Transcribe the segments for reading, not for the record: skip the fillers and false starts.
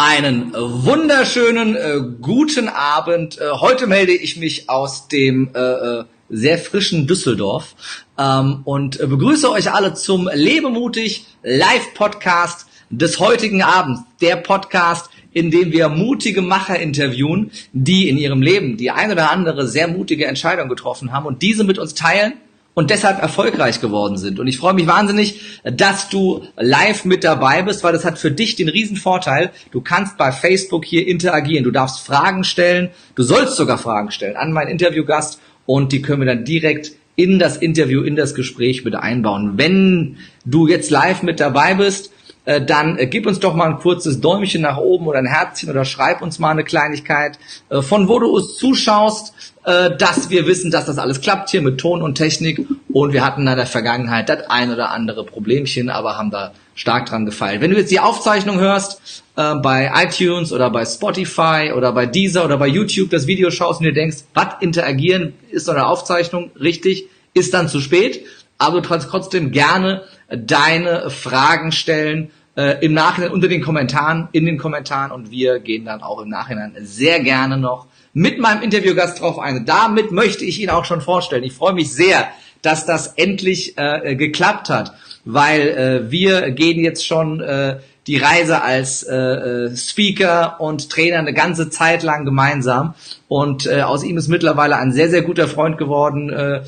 Einen wunderschönen guten Abend. Heute melde ich mich aus dem sehr frischen Düsseldorf und begrüße euch alle zum Lebemutig Live-Podcast des heutigen Abends. Der Podcast, in dem wir mutige Macher interviewen, die in ihrem Leben die ein oder andere sehr mutige Entscheidung getroffen haben und diese mit uns teilen und deshalb erfolgreich geworden sind. Und ich freue mich wahnsinnig, dass du live mit dabei bist, weil das hat für dich den riesen Vorteil, du kannst bei Facebook hier interagieren, du darfst Fragen stellen, du sollst sogar Fragen stellen an meinen Interviewgast und die können wir dann direkt in das Interview, in das Gespräch mit einbauen. Wenn du jetzt live mit dabei bist, dann gib uns doch mal ein kurzes Däumchen nach oben oder ein Herzchen oder schreib uns mal eine Kleinigkeit, von wo du uns zuschaust, dass wir wissen, dass das alles klappt hier mit Ton und Technik. Und wir hatten in der Vergangenheit das ein oder andere Problemchen, aber haben da stark dran gefeilt. Wenn du jetzt die Aufzeichnung hörst, bei iTunes oder bei Spotify oder bei Deezer oder bei YouTube das Video schaust und dir denkst, was, interagieren ist doch eine Aufzeichnung, richtig, ist dann zu spät. Aber du kannst trotzdem gerne deine Fragen stellen im Nachhinein unter den Kommentaren, in den Kommentaren, und wir gehen dann auch im Nachhinein sehr gerne noch mit meinem Interviewgast drauf ein. Damit möchte ich ihn auch schon vorstellen. Ich freue mich sehr, dass das endlich geklappt hat, weil wir gehen jetzt schon die Reise als Speaker und Trainer eine ganze Zeit lang gemeinsam, und aus ihm ist mittlerweile ein sehr, sehr guter Freund geworden,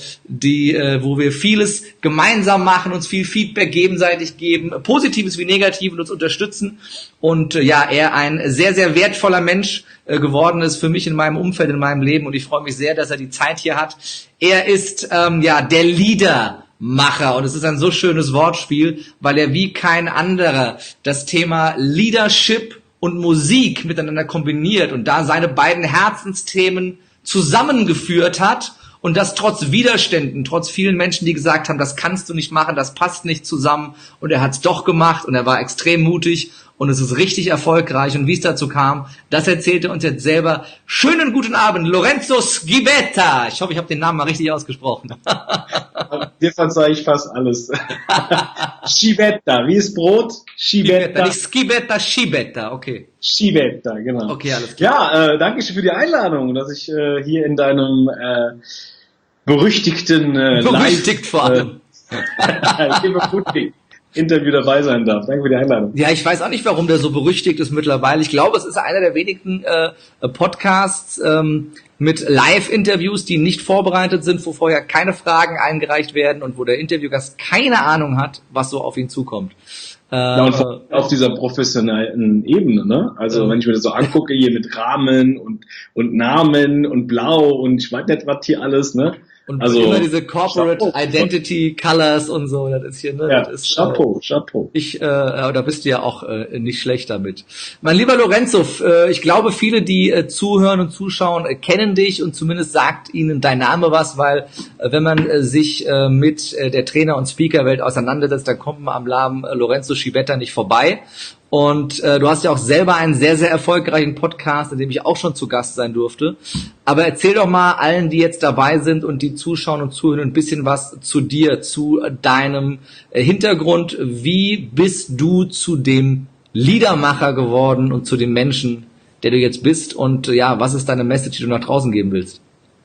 wo wir vieles gemeinsam machen, uns viel Feedback gegenseitig geben, Positives wie Negatives, und uns unterstützen, und er ein sehr, sehr wertvoller Mensch geworden ist für mich in meinem Umfeld, in meinem Leben, und ich freue mich sehr, dass er die Zeit hier hat. Er ist der Leadermacher, und es ist ein so schönes Wortspiel, weil er wie kein anderer das Thema Leadership und Musik miteinander kombiniert und da seine beiden Herzensthemen zusammengeführt hat, und das trotz Widerständen, trotz vielen Menschen, die gesagt haben, das kannst du nicht machen, das passt nicht zusammen, und er hat es doch gemacht, und er war extrem mutig, und es ist richtig erfolgreich. Und wie es dazu kam, das erzählt er uns jetzt selber. Schönen guten Abend, Lorenzo Schibetta. Ich hoffe, ich habe den Namen mal richtig ausgesprochen. Dir verzeihe ich fast alles. Schibetta, wie ist Brot? Schibetta. Nicht Schibetta, Schibetta, okay. Schibetta, genau. Okay, alles klar. Ja, danke schön für die Einladung, dass ich hier in deinem berüchtigten Berüchtigt vor allem. Interview dabei sein darf. Danke für die Einladung. Ja, ich weiß auch nicht, warum der so berüchtigt ist mittlerweile. Ich glaube, es ist einer der wenigen Podcasts mit Live-Interviews, die nicht vorbereitet sind, wo vorher keine Fragen eingereicht werden und wo der Interviewgast keine Ahnung hat, was so auf ihn zukommt. Ja, und auf dieser professionellen Ebene, ne? Also wenn ich mir das so angucke, hier mit Rahmen und Namen und Blau und ich weiß nicht, was hier alles, ne? Und also, immer diese Corporate Identity Colors und so, das ist hier, ne? Ja, das ist, Chapeau. Da bist du ja auch nicht schlecht damit. Mein lieber Lorenzo, ich glaube, viele, die zuhören und zuschauen, kennen dich, und zumindest sagt ihnen dein Name was, weil wenn man sich mit der Trainer- und Speakerwelt auseinandersetzt, dann kommt man am Namen Lorenzo Schibetta nicht vorbei. Und du hast ja auch selber einen sehr, sehr erfolgreichen Podcast, in dem ich auch schon zu Gast sein durfte. Aber erzähl doch mal allen, die jetzt dabei sind und die zuschauen und zuhören, ein bisschen was zu dir, zu deinem Hintergrund. Wie bist du zu dem Liedermacher geworden und zu dem Menschen, der du jetzt bist? Und was ist deine Message, die du nach draußen geben willst?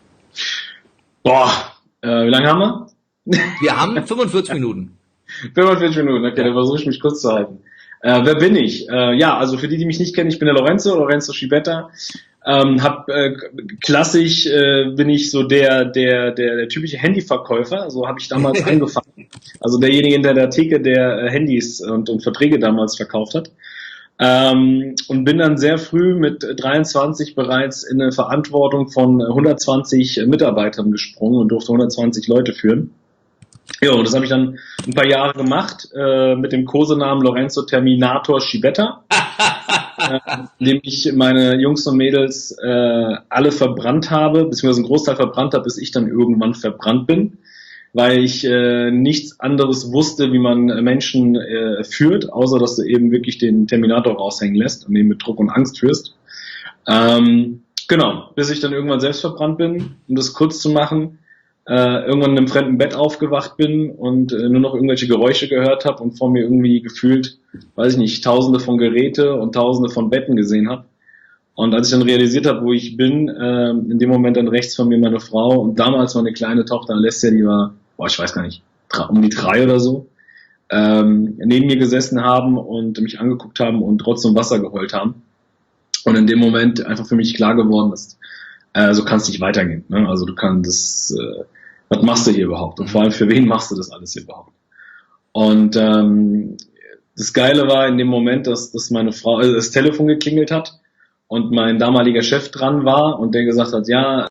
Wie lange haben wir? Wir haben 45 Minuten. 45 Minuten, okay, dann versuche ich mich kurz zu halten. Wer bin ich? Also für die mich nicht kennen, ich bin der Lorenzo Schibetta. Klassisch bin ich so der typische Handyverkäufer, so habe ich damals angefangen. Also derjenige hinter der Theke, der Handys und Verträge damals verkauft hat. Und bin dann sehr früh mit 23 bereits in eine Verantwortung von 120 Mitarbeitern gesprungen und durfte 120 Leute führen. Ja, und das habe ich dann ein paar Jahre gemacht, mit dem Kosenamen Lorenzo Terminator Schibetta, indem ich meine Jungs und Mädels alle verbrannt habe, beziehungsweise einen Großteil verbrannt habe, bis ich dann irgendwann verbrannt bin, weil ich nichts anderes wusste, wie man Menschen führt, außer dass du eben wirklich den Terminator raushängen lässt und ihn mit Druck und Angst führst. Genau, bis ich dann irgendwann selbst verbrannt bin, um das kurz zu machen. irgendwann in einem fremden Bett aufgewacht bin und nur noch irgendwelche Geräusche gehört habe und vor mir irgendwie gefühlt, weiß ich nicht, tausende von Geräte und tausende von Betten gesehen habe. Und als ich dann realisiert habe, wo ich bin, in dem Moment dann rechts von mir meine Frau und damals meine kleine Tochter Alessia, die war, ich weiß gar nicht, um die 3 oder so, neben mir gesessen haben und mich angeguckt haben und trotzdem Wasser geheult haben. Und in dem Moment einfach für mich klar geworden ist, so kann es nicht weitergehen. Ne? Also du kannst was machst du hier überhaupt? Und vor allem, für wen machst du das alles hier überhaupt? Und das Geile war in dem Moment, dass meine Frau das Telefon geklingelt hat und mein damaliger Chef dran war und der gesagt hat, ja,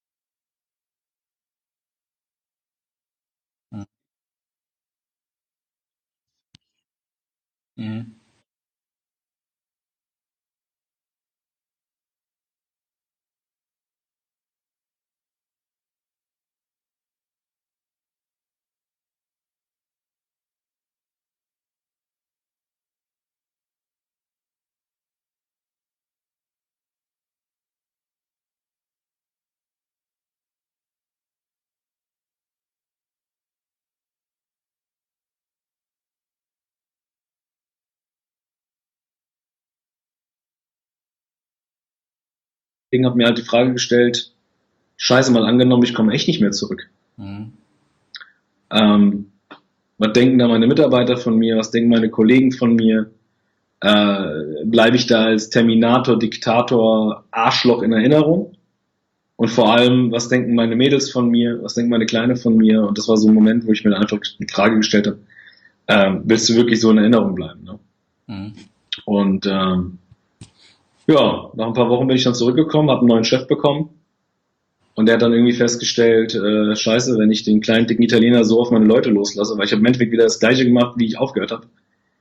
Mhm. deswegen hat mir halt die Frage gestellt, scheiße mal angenommen, ich komme echt nicht mehr zurück. Mhm. Ähm, Was denken da meine Mitarbeiter von mir? Was denken meine Kollegen von mir? Bleibe ich da als Terminator, Diktator, Arschloch in Erinnerung? Und vor allem, was denken meine Mädels von mir? Was denken meine Kleine von mir? Und das war so ein Moment, wo ich mir einfach die Frage gestellt habe, willst du wirklich so in Erinnerung bleiben? Ne? Mhm. Und ja, nach ein paar Wochen bin ich dann zurückgekommen, habe einen neuen Chef bekommen. Und der hat dann irgendwie festgestellt, scheiße, wenn ich den kleinen dicken Italiener so auf meine Leute loslasse, weil ich habe im Endeffekt wieder das gleiche gemacht, wie ich aufgehört habe,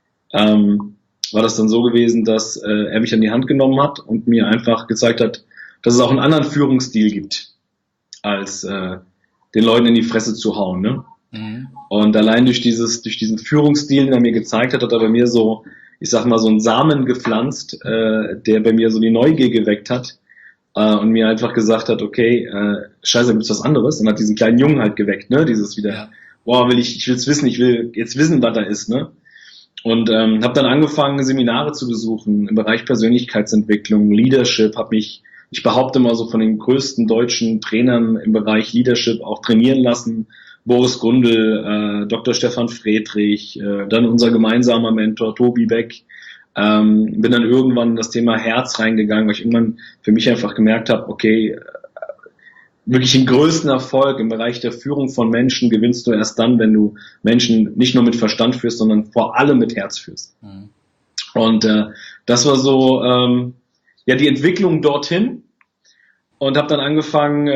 war das dann so gewesen, dass er mich an die Hand genommen hat und mir einfach gezeigt hat, dass es auch einen anderen Führungsstil gibt, als den Leuten in die Fresse zu hauen. Ne? Mhm. Und allein durch diesen Führungsstil, den er mir gezeigt hat, hat er bei mir so, ich sag mal, so einen Samen gepflanzt, der bei mir so die Neugier geweckt hat und mir einfach gesagt hat, okay, scheiße, gibt's was anderes? Und hat diesen kleinen Jungen halt geweckt, ne? Dieses wieder, Ja. boah, ich will's wissen, ich will jetzt wissen, was da ist, ne? Und habe dann angefangen, Seminare zu besuchen im Bereich Persönlichkeitsentwicklung, Leadership, ich behaupte mal so von den größten deutschen Trainern im Bereich Leadership auch trainieren lassen. Boris Gundel, Dr. Stefan Friedrich, dann unser gemeinsamer Mentor Tobi Beck. Bin dann irgendwann in das Thema Herz reingegangen, weil ich irgendwann für mich einfach gemerkt habe, okay, wirklich den größten Erfolg im Bereich der Führung von Menschen gewinnst du erst dann, wenn du Menschen nicht nur mit Verstand führst, sondern vor allem mit Herz führst. Mhm. Und das war so ja die Entwicklung dorthin und habe dann angefangen,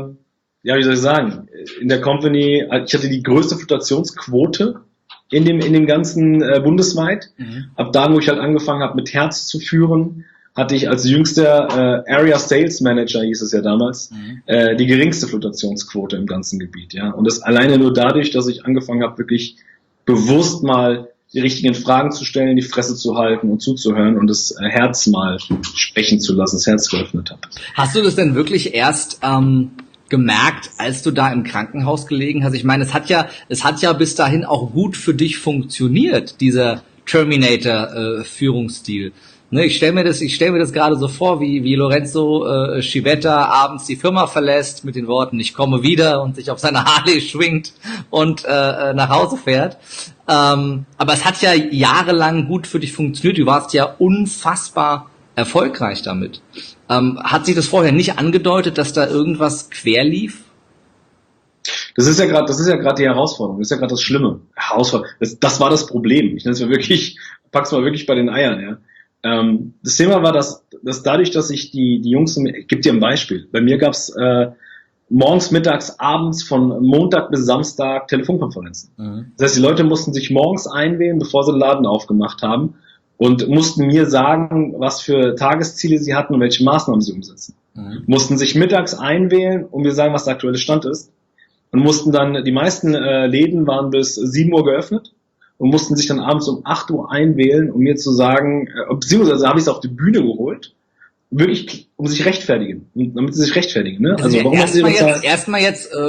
ja wie soll ich sagen, in der Company, ich hatte die größte Fluktuationsquote in dem ganzen bundesweit. Mhm. Ab da, wo ich halt angefangen habe, mit Herz zu führen, hatte ich als jüngster Area Sales Manager, hieß es ja damals, die geringste Fluktuationsquote im ganzen Gebiet. Ja, und das alleine nur dadurch, dass ich angefangen habe, wirklich bewusst mal die richtigen Fragen zu stellen, die Fresse zu halten und zuzuhören und das Herz mal sprechen zu lassen, das Herz geöffnet habe. Hast du das denn wirklich erst gemerkt, als du da im Krankenhaus gelegen hast? Ich meine, es hat ja bis dahin auch gut für dich funktioniert, dieser Terminator-Führungsstil. Ne, ich stell mir das gerade so vor, wie Lorenzo Schivetta abends die Firma verlässt mit den Worten, ich komme wieder, und sich auf seine Harley schwingt und nach Hause fährt. Aber es hat ja jahrelang gut für dich funktioniert. Du warst ja unfassbar erfolgreich damit. Hat sich das vorher nicht angedeutet, dass da irgendwas quer lief? Das ist ja gerade die Herausforderung, das ist ja gerade das Schlimme. Das war das Problem. Ich nenne es mal wirklich, pack's mal wirklich bei den Eiern, ja. Das Thema war, dass dadurch, dass ich die Jungs, ich gebe dir ein Beispiel. Bei mir gab's morgens, mittags, abends von Montag bis Samstag Telefonkonferenzen. Mhm. Das heißt, die Leute mussten sich morgens einwählen, bevor sie den Laden aufgemacht haben und mussten mir sagen, was für Tagesziele sie hatten und welche Maßnahmen sie umsetzen. Mhm. Mussten sich mittags einwählen und mir sagen, was der aktuelle Stand ist. Und mussten dann, die meisten Läden waren bis 7 Uhr geöffnet und mussten sich dann abends um 8 Uhr einwählen, um mir zu sagen, beziehungsweise habe ich es auf die Bühne geholt, wirklich, um sich rechtfertigen, damit sie sich rechtfertigen. Ne? Also warum erstmal jetzt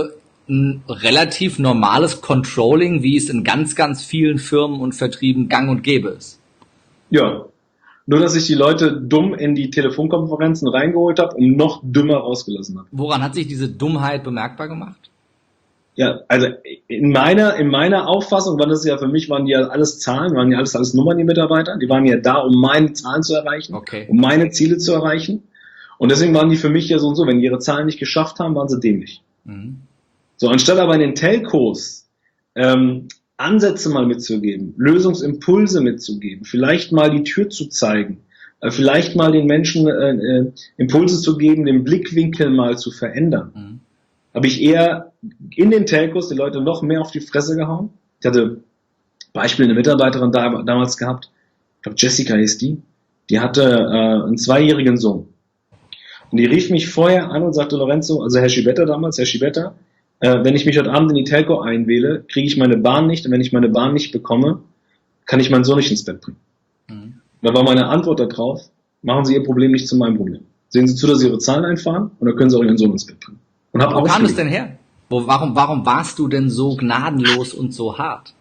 ein relativ normales Controlling, wie es in ganz, ganz vielen Firmen und Vertrieben gang und gäbe ist. Ja, nur dass ich die Leute dumm in die Telefonkonferenzen reingeholt habe und noch dümmer rausgelassen habe. Woran hat sich diese Dummheit bemerkbar gemacht? Ja, also in meiner Auffassung war das ja, für mich waren die ja alles Zahlen, waren ja alles Nummern, die Mitarbeiter. Die waren ja da, um meine Zahlen zu erreichen, um meine Ziele zu erreichen. Und deswegen waren die für mich ja so und so, wenn die ihre Zahlen nicht geschafft haben, waren sie dämlich. So, anstatt aber in den Telcos Ansätze mal mitzugeben, Lösungsimpulse mitzugeben, vielleicht mal die Tür zu zeigen, vielleicht mal den Menschen Impulse zu geben, den Blickwinkel mal zu verändern, habe ich eher in den Telcos die Leute noch mehr auf die Fresse gehauen. Ich hatte Beispiel eine Mitarbeiterin damals gehabt, ich glaube Jessica hieß die hatte einen 2-jährigen Sohn. Und die rief mich vorher an und sagte, Lorenzo, also Herr Schibetta, wenn ich mich heute Abend in die Telco einwähle, kriege ich meine Bahn nicht. Und wenn ich meine Bahn nicht bekomme, kann ich meinen Sohn nicht ins Bett bringen. Da war meine Antwort darauf, machen Sie Ihr Problem nicht zu meinem Problem. Sehen Sie zu, dass Sie Ihre Zahlen einfahren und dann können Sie auch Ihren Sohn ins Bett bringen. Und Wo kam es denn her? Warum warst du denn so gnadenlos und so hart?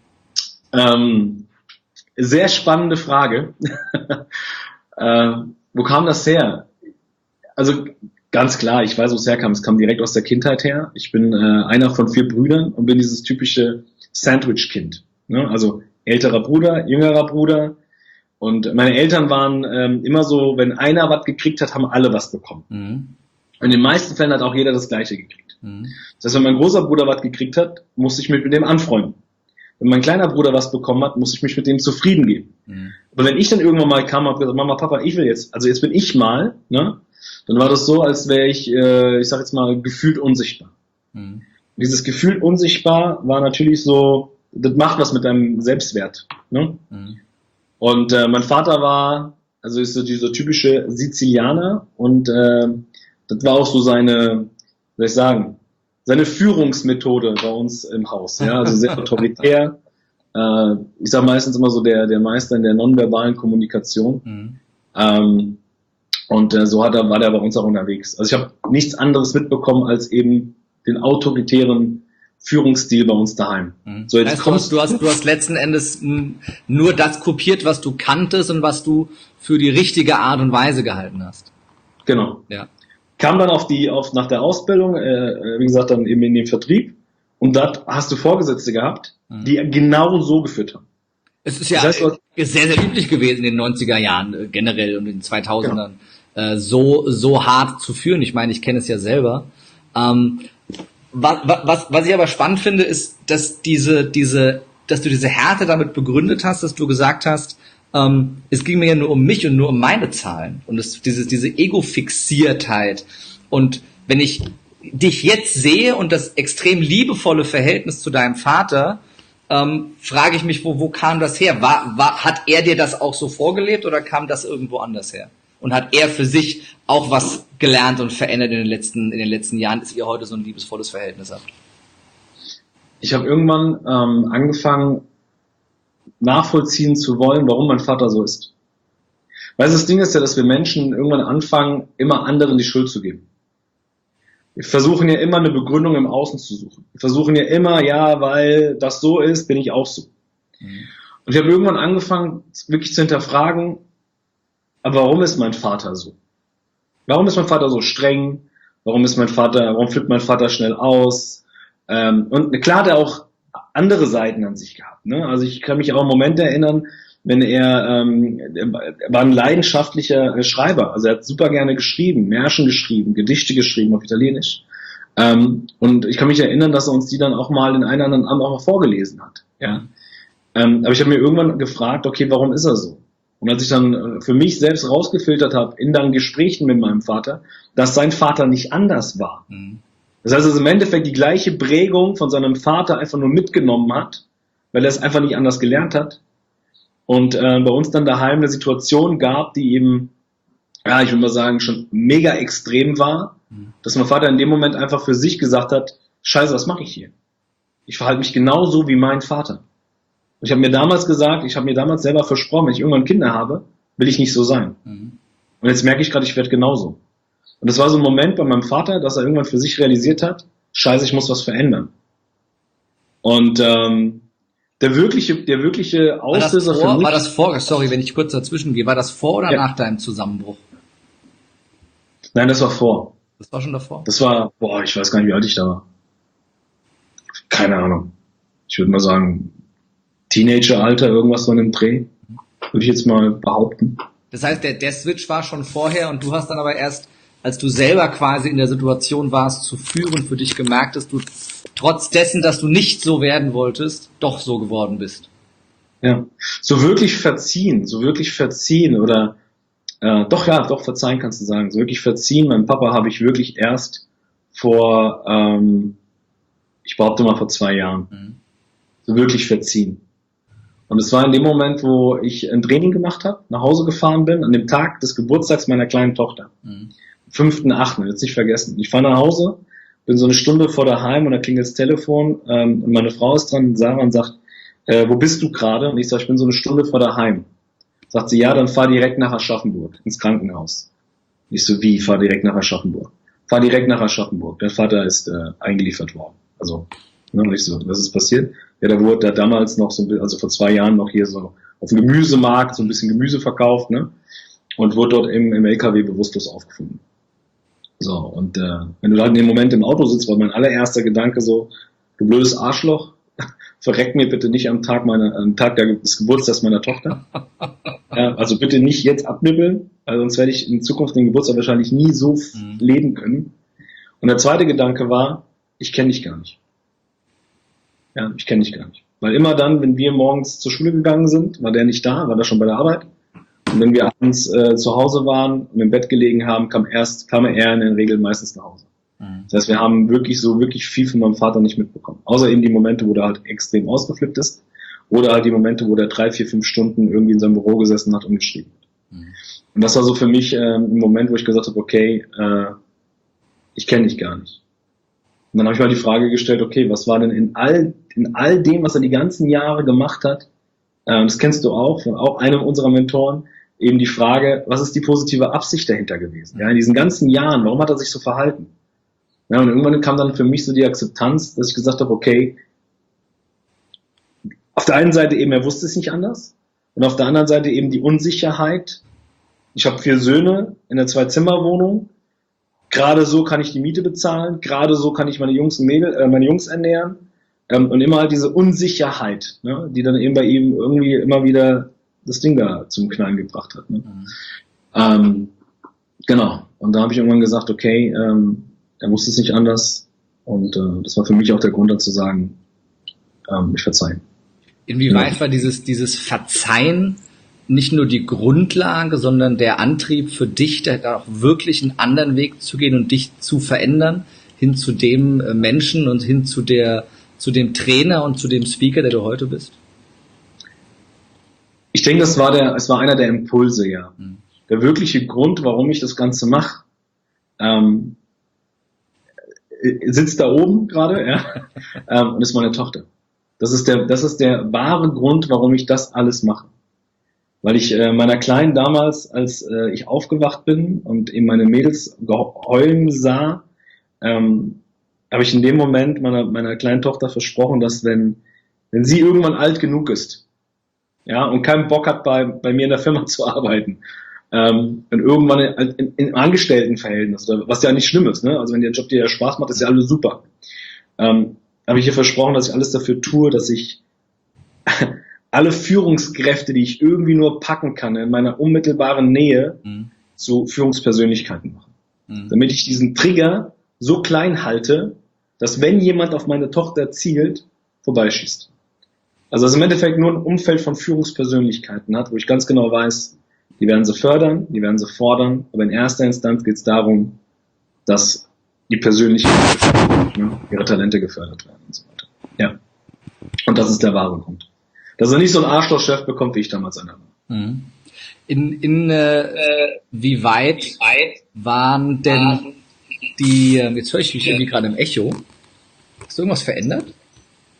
Sehr spannende Frage. Wo kam das her? Also ganz klar, ich weiß, wo es herkam. Es kam direkt aus der Kindheit her. Ich bin einer von 4 Brüdern und bin dieses typische Sandwich-Kind. Ne? Also älterer Bruder, jüngerer Bruder. Und meine Eltern waren immer so, wenn einer was gekriegt hat, haben alle was bekommen. In den meisten Fällen hat auch jeder das Gleiche gekriegt. Das heißt, wenn mein großer Bruder was gekriegt hat, musste ich mich mit dem anfreunden. Wenn mein kleiner Bruder was bekommen hat, musste ich mich mit dem zufrieden geben. Aber wenn ich dann irgendwann mal kam und habe gesagt, Mama, Papa, ich will jetzt, also jetzt bin ich mal, ne? Dann war das so, als wäre ich sag jetzt mal, gefühlt unsichtbar. Dieses Gefühl unsichtbar war natürlich so, das macht was mit deinem Selbstwert. Ne? Und mein Vater war, also ist so dieser typische Sizilianer und das war auch so seine, soll ich sagen, seine Führungsmethode bei uns im Haus. Ja? Also sehr autoritär. Ich sage meistens immer so der Meister in der nonverbalen Kommunikation. Und so war der bei uns auch unterwegs. Also ich habe nichts anderes mitbekommen als eben den autoritären Führungsstil bei uns daheim. So, jetzt du hast letzten Endes nur das kopiert, was du kanntest und was du für die richtige Art und Weise gehalten hast. Genau. Ja. Kam dann nach der Ausbildung, wie gesagt, dann eben in den Vertrieb. Und da hast du Vorgesetzte gehabt, die genau so geführt haben. Es ist ja das heißt, sehr, sehr üblich gewesen in den 90er Jahren generell und in den 2000ern so hart zu führen. Ich meine, ich kenne es ja selber. Was ich aber spannend finde, ist, dass du diese Härte damit begründet hast, dass du gesagt hast, es ging mir ja nur um mich und nur um meine Zahlen. Und diese Ego-Fixiertheit. Und wenn ich dich jetzt sehe und das extrem liebevolle Verhältnis zu deinem Vater, frage ich mich, wo kam das her? Hat er dir das auch so vorgelebt oder kam das irgendwo anders her? Und hat er für sich auch was gelernt und verändert in den letzten Jahren, dass ihr heute so ein liebesvolles Verhältnis habt? Ich habe irgendwann angefangen, nachvollziehen zu wollen, warum mein Vater so ist. Weil das Ding ist ja, dass wir Menschen irgendwann anfangen, immer anderen die Schuld zu geben. Wir versuchen ja immer eine Begründung im Außen zu suchen. Wir versuchen ja immer, ja, weil das so ist, bin ich auch so. Und ich habe irgendwann angefangen, wirklich zu hinterfragen, aber warum ist mein Vater so? Warum ist mein Vater so streng? Warum flippt mein Vater schnell aus? Und klar hat er auch andere Seiten an sich gehabt. Ne? Also ich kann mich auch an Momente erinnern, wenn er war ein leidenschaftlicher Schreiber. Also er hat super gerne geschrieben, Märchen geschrieben, Gedichte geschrieben auf Italienisch. Und ich kann mich erinnern, dass er uns die dann auch mal in einem anderen Abend auch mal vorgelesen hat. Ja. Aber ich habe mir irgendwann gefragt, okay, warum ist er so? Und als ich dann für mich selbst rausgefiltert habe, in dann Gesprächen mit meinem Vater, dass sein Vater nicht anders war. Das heißt, dass im Endeffekt die gleiche Prägung von seinem Vater einfach nur mitgenommen hat, weil er es einfach nicht anders gelernt hat. Und bei uns dann daheim eine Situation gab, die eben, ja, ich würde mal sagen, schon mega extrem war, dass mein Vater in dem Moment einfach für sich gesagt hat, Scheiße, was mache ich hier? Ich verhalte mich genauso wie mein Vater. Und ich habe mir damals selber versprochen, wenn ich irgendwann Kinder habe, will ich nicht so sein. Und jetzt merke ich gerade, ich werde genauso. Und das war so ein Moment bei meinem Vater, dass er irgendwann für sich realisiert hat, scheiße, ich muss was verändern. Und der wirkliche Auslöser für mich... War das vor, sorry, wenn ich kurz dazwischen gehe, war das vor oder nach deinem Zusammenbruch? Nein, das war vor. Das war schon davor? Das war, ich weiß gar nicht, wie alt ich da war. Keine Ahnung. Ich würde mal sagen, Teenageralter, irgendwas so in dem Dreh. Würde ich jetzt mal behaupten. Das heißt, der Switch war schon vorher und du hast dann aber erst, als du selber quasi in der Situation warst, zu führen, für dich gemerkt, dass du trotz dessen, dass du nicht so werden wolltest, doch so geworden bist. Ja, so wirklich verziehen oder doch verzeihen kannst du sagen. So wirklich verziehen, meinem Papa habe ich wirklich erst vor, ich behaupte mal vor 2 Jahren. So wirklich verziehen. Und es war in dem Moment, wo ich ein Training gemacht habe, nach Hause gefahren bin, an dem Tag des Geburtstags meiner kleinen Tochter. 5.8., jetzt nicht vergessen. Ich fahre nach Hause, bin so eine Stunde vor daheim und da klingelt das Telefon und meine Frau ist dran, Sarah, und sagt, wo bist du gerade? Und ich sage, ich bin so eine Stunde vor daheim. Sagt sie, ja, dann fahr direkt nach Aschaffenburg, ins Krankenhaus. Ich so, wie, fahr direkt nach Aschaffenburg? Fahr direkt nach Aschaffenburg. Der Vater ist eingeliefert worden. Also, und ich so, was ist passiert? Ja, da wurde da damals noch so, also vor 2 Jahren noch hier so auf dem Gemüsemarkt so ein bisschen Gemüse verkauft, ne? Und wurde dort im LKW bewusstlos aufgefunden. So, und wenn du halt in dem Moment im Auto sitzt, war mein allererster Gedanke so, du blödes Arschloch, verreck mir bitte nicht am Tag des Geburtstags meiner Tochter. Ja, also bitte nicht jetzt abnibbeln, weil sonst werde ich in Zukunft den Geburtstag wahrscheinlich nie so leben können. Und der zweite Gedanke war, ich kenne dich gar nicht. Ja, ich kenne dich gar nicht. Weil immer dann, wenn wir morgens zur Schule gegangen sind, war der nicht da, war da schon bei der Arbeit. Und wenn wir abends zu Hause waren und im Bett gelegen haben, kam er in der Regel meistens nach Hause. Das heißt, wir haben wirklich viel von meinem Vater nicht mitbekommen. Außer eben die Momente, wo der halt extrem ausgeflippt ist. Oder halt die Momente, wo der 3, 4, 5 Stunden irgendwie in seinem Büro gesessen hat und geschrieben hat. Und das war so für mich ein Moment, wo ich gesagt habe, okay, ich kenne dich gar nicht. Und dann habe ich mal die Frage gestellt, okay, was war denn in all dem, was er die ganzen Jahre gemacht hat, das kennst du auch, von auch einem unserer Mentoren, eben die Frage, was ist die positive Absicht dahinter gewesen? Ja, in diesen ganzen Jahren, warum hat er sich so verhalten? Ja, und irgendwann kam dann für mich so die Akzeptanz, dass ich gesagt habe, okay, auf der einen Seite eben, er wusste es nicht anders, und auf der anderen Seite eben die Unsicherheit. Ich habe 4 Söhne in einer 2-Zimmer-Wohnung. Gerade so kann ich die Miete bezahlen, gerade so kann ich meine Jungs ernähren. Und immer halt diese Unsicherheit, ne, die dann eben bei ihm irgendwie immer wieder das Ding da zum Knallen gebracht hat. Ne? Genau. Und da habe ich irgendwann gesagt, okay, er wusste es nicht anders. Und das war für mich auch der Grund, dann zu sagen, ich verzeihe. Inwieweit war dieses Verzeihen nicht nur die Grundlage, sondern der Antrieb für dich, da auch wirklich einen anderen Weg zu gehen und dich zu verändern, hin zu dem Menschen und hin zu dem Trainer und zu dem Speaker, der du heute bist? Ich denke, es war einer der Impulse, ja. Der wirkliche Grund, warum ich das Ganze mache, sitzt da oben gerade, ja, und ist meine Tochter. Das ist der wahre Grund, warum ich das alles mache. Weil ich meiner Kleinen damals, als ich aufgewacht bin und eben meine Mädels heulen sah, habe ich in dem Moment meiner kleinen Tochter versprochen, dass wenn sie irgendwann alt genug ist, ja, und keinen Bock hat, bei mir in der Firma zu arbeiten, und irgendwann in Angestelltenverhältnis, was ja nicht schlimm ist, ne? Also wenn der Job dir ja Spaß macht, ist ja alles super. Habe ich ihr versprochen, dass ich alles dafür tue, dass ich alle Führungskräfte, die ich irgendwie nur packen kann, in meiner unmittelbaren Nähe zu Führungspersönlichkeiten mache. Damit ich diesen Trigger so klein halte, dass wenn jemand auf meine Tochter zielt, vorbeischießt. Also dass im Endeffekt nur ein Umfeld von Führungspersönlichkeiten hat, wo ich ganz genau weiß, die werden sie fördern, die werden sie fordern, aber in erster Instanz geht es darum, dass die Persönlichkeiten, ihre Talente gefördert werden und so weiter. Ja. Und das ist der wahre Grund. Dass er nicht so einen Arschloch-Chef bekommt, wie ich damals einer war. Wie weit waren denn die, jetzt höre ich mich irgendwie gerade im Echo. Hast du irgendwas verändert?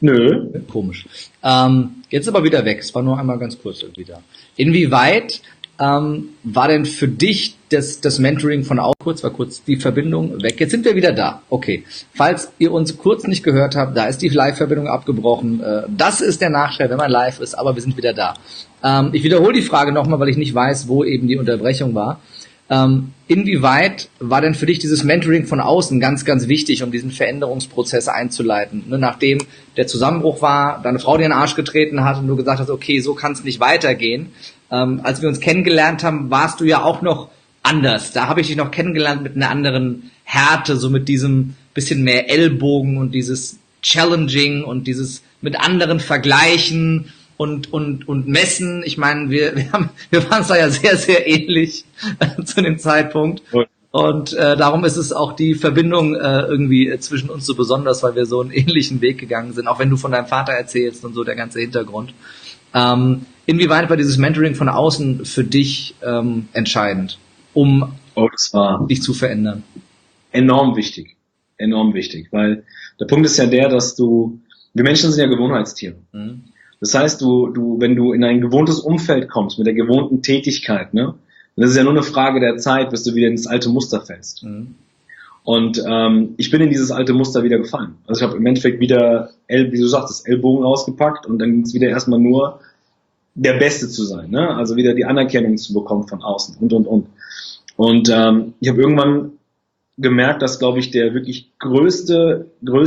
Nö. Komisch. Jetzt aber wieder weg. Es war nur einmal ganz kurz irgendwie da. Inwieweit war denn für dich das Mentoring von auch kurz, war kurz die Verbindung weg. Jetzt sind wir wieder da. Okay. Falls ihr uns kurz nicht gehört habt, da ist die Live-Verbindung abgebrochen. Das ist der Nachteil, wenn man live ist, aber wir sind wieder da. Ich wiederhole die Frage nochmal, weil ich nicht weiß, wo eben die Unterbrechung war. Inwieweit war denn für dich dieses Mentoring von außen ganz, ganz wichtig, um diesen Veränderungsprozess einzuleiten? Ne, nachdem der Zusammenbruch war, deine Frau dir in den Arsch getreten hat und du gesagt hast, okay, so kann es nicht weitergehen. Als wir uns kennengelernt haben, warst du ja auch noch anders. Da habe ich dich noch kennengelernt mit einer anderen Härte, so mit diesem bisschen mehr Ellbogen und dieses Challenging und dieses mit anderen Vergleichen und messen. Ich meine, wir waren es da ja sehr, sehr ähnlich zu dem Zeitpunkt. Und darum ist es auch die Verbindung irgendwie zwischen uns so besonders, weil wir so einen ähnlichen Weg gegangen sind, auch wenn du von deinem Vater erzählst und so der ganze Hintergrund. Inwieweit war dieses Mentoring von außen für dich entscheidend, um dich zu verändern? Enorm wichtig, weil der Punkt ist ja der, dass wir Menschen sind ja Gewohnheitstiere. Mhm. Das heißt, wenn du in ein gewohntes Umfeld kommst, mit der gewohnten Tätigkeit, ne, das ist ja nur eine Frage der Zeit, bis du wieder ins alte Muster fällst. Mhm. Und ich bin in dieses alte Muster wieder gefallen. Also ich habe im Endeffekt wieder, wie du sagtest, Ellbogen rausgepackt und dann ging es wieder erstmal nur der Beste zu sein, ne? Also wieder die Anerkennung zu bekommen von außen und. Und ich habe irgendwann gemerkt, dass, glaube ich, der wirklich größte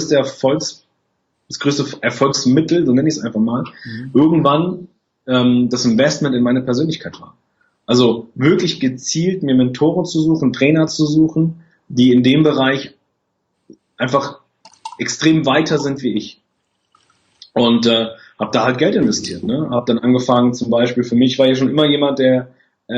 das größte Erfolgsmittel, so nenne ich es einfach mal, irgendwann das Investment in meine Persönlichkeit war. Also wirklich gezielt mir Mentoren zu suchen, Trainer zu suchen, die in dem Bereich einfach extrem weiter sind wie ich. Und habe da halt Geld investiert. Ne? Habe dann angefangen, zum Beispiel, für mich war ja schon immer jemand, der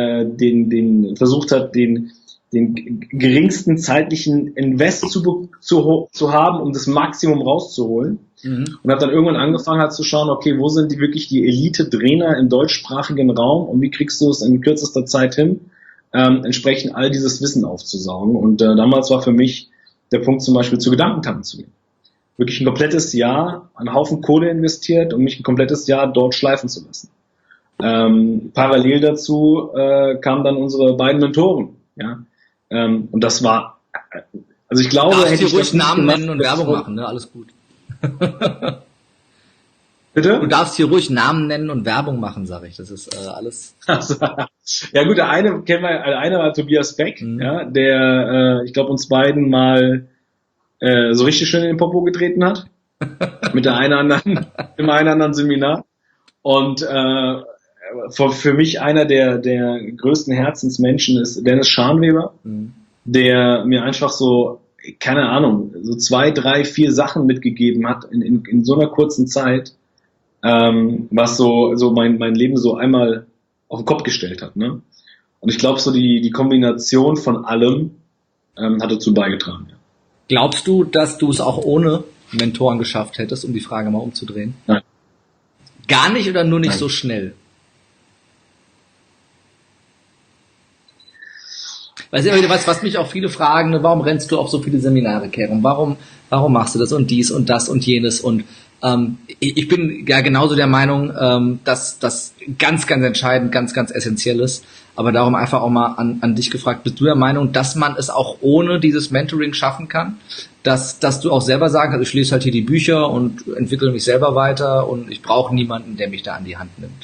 den versucht hat, den geringsten zeitlichen Invest zu haben, um das Maximum rauszuholen. Mhm. Und habe dann irgendwann angefangen halt zu schauen, okay, wo sind die Elite-Trainer im deutschsprachigen Raum und wie kriegst du es in kürzester Zeit hin, entsprechend all dieses Wissen aufzusaugen. Und damals war für mich der Punkt zum Beispiel zu Gedankentanken zu gehen. Wirklich ein komplettes Jahr, einen Haufen Kohle investiert, um mich ein komplettes Jahr dort schleifen zu lassen. Parallel dazu kamen dann unsere beiden Mentoren. Ja? Und das war, also ich glaube, hätte ich ruhig Namen nennen und Werbung machen, ne? Alles gut. Bitte? Du darfst hier ruhig Namen nennen und Werbung machen, sage ich. Das ist alles. Also, ja gut, der eine war Tobias Beck, ja, der, ich glaube, uns beiden mal so richtig schön in den Popo getreten hat. Mit im einen anderen Seminar. Und für mich einer der größten Herzensmenschen ist Dennis Scharnweber, der mir einfach so, keine Ahnung, so 2, 3, 4 Sachen mitgegeben hat in so einer kurzen Zeit, was so mein Leben so einmal auf den Kopf gestellt hat. Ne? Und ich glaube, so die Kombination von allem hat dazu beigetragen. Ja. Glaubst du, dass du es auch ohne Mentoren geschafft hättest, um die Frage mal umzudrehen? Nein. Gar nicht oder nur nicht so schnell? Weißt du, was mich auch viele fragen, ne, warum rennst du auf so viele Seminare, Kerem? Warum machst du das und dies und das und jenes? Und ich bin ja genauso der Meinung, dass das ganz, ganz entscheidend, ganz, ganz essentiell ist. Aber darum einfach auch mal an dich gefragt, bist du der Meinung, dass man es auch ohne dieses Mentoring schaffen kann? Dass du auch selber sagst, also ich lese halt hier die Bücher und entwickle mich selber weiter und ich brauche niemanden, der mich da an die Hand nimmt.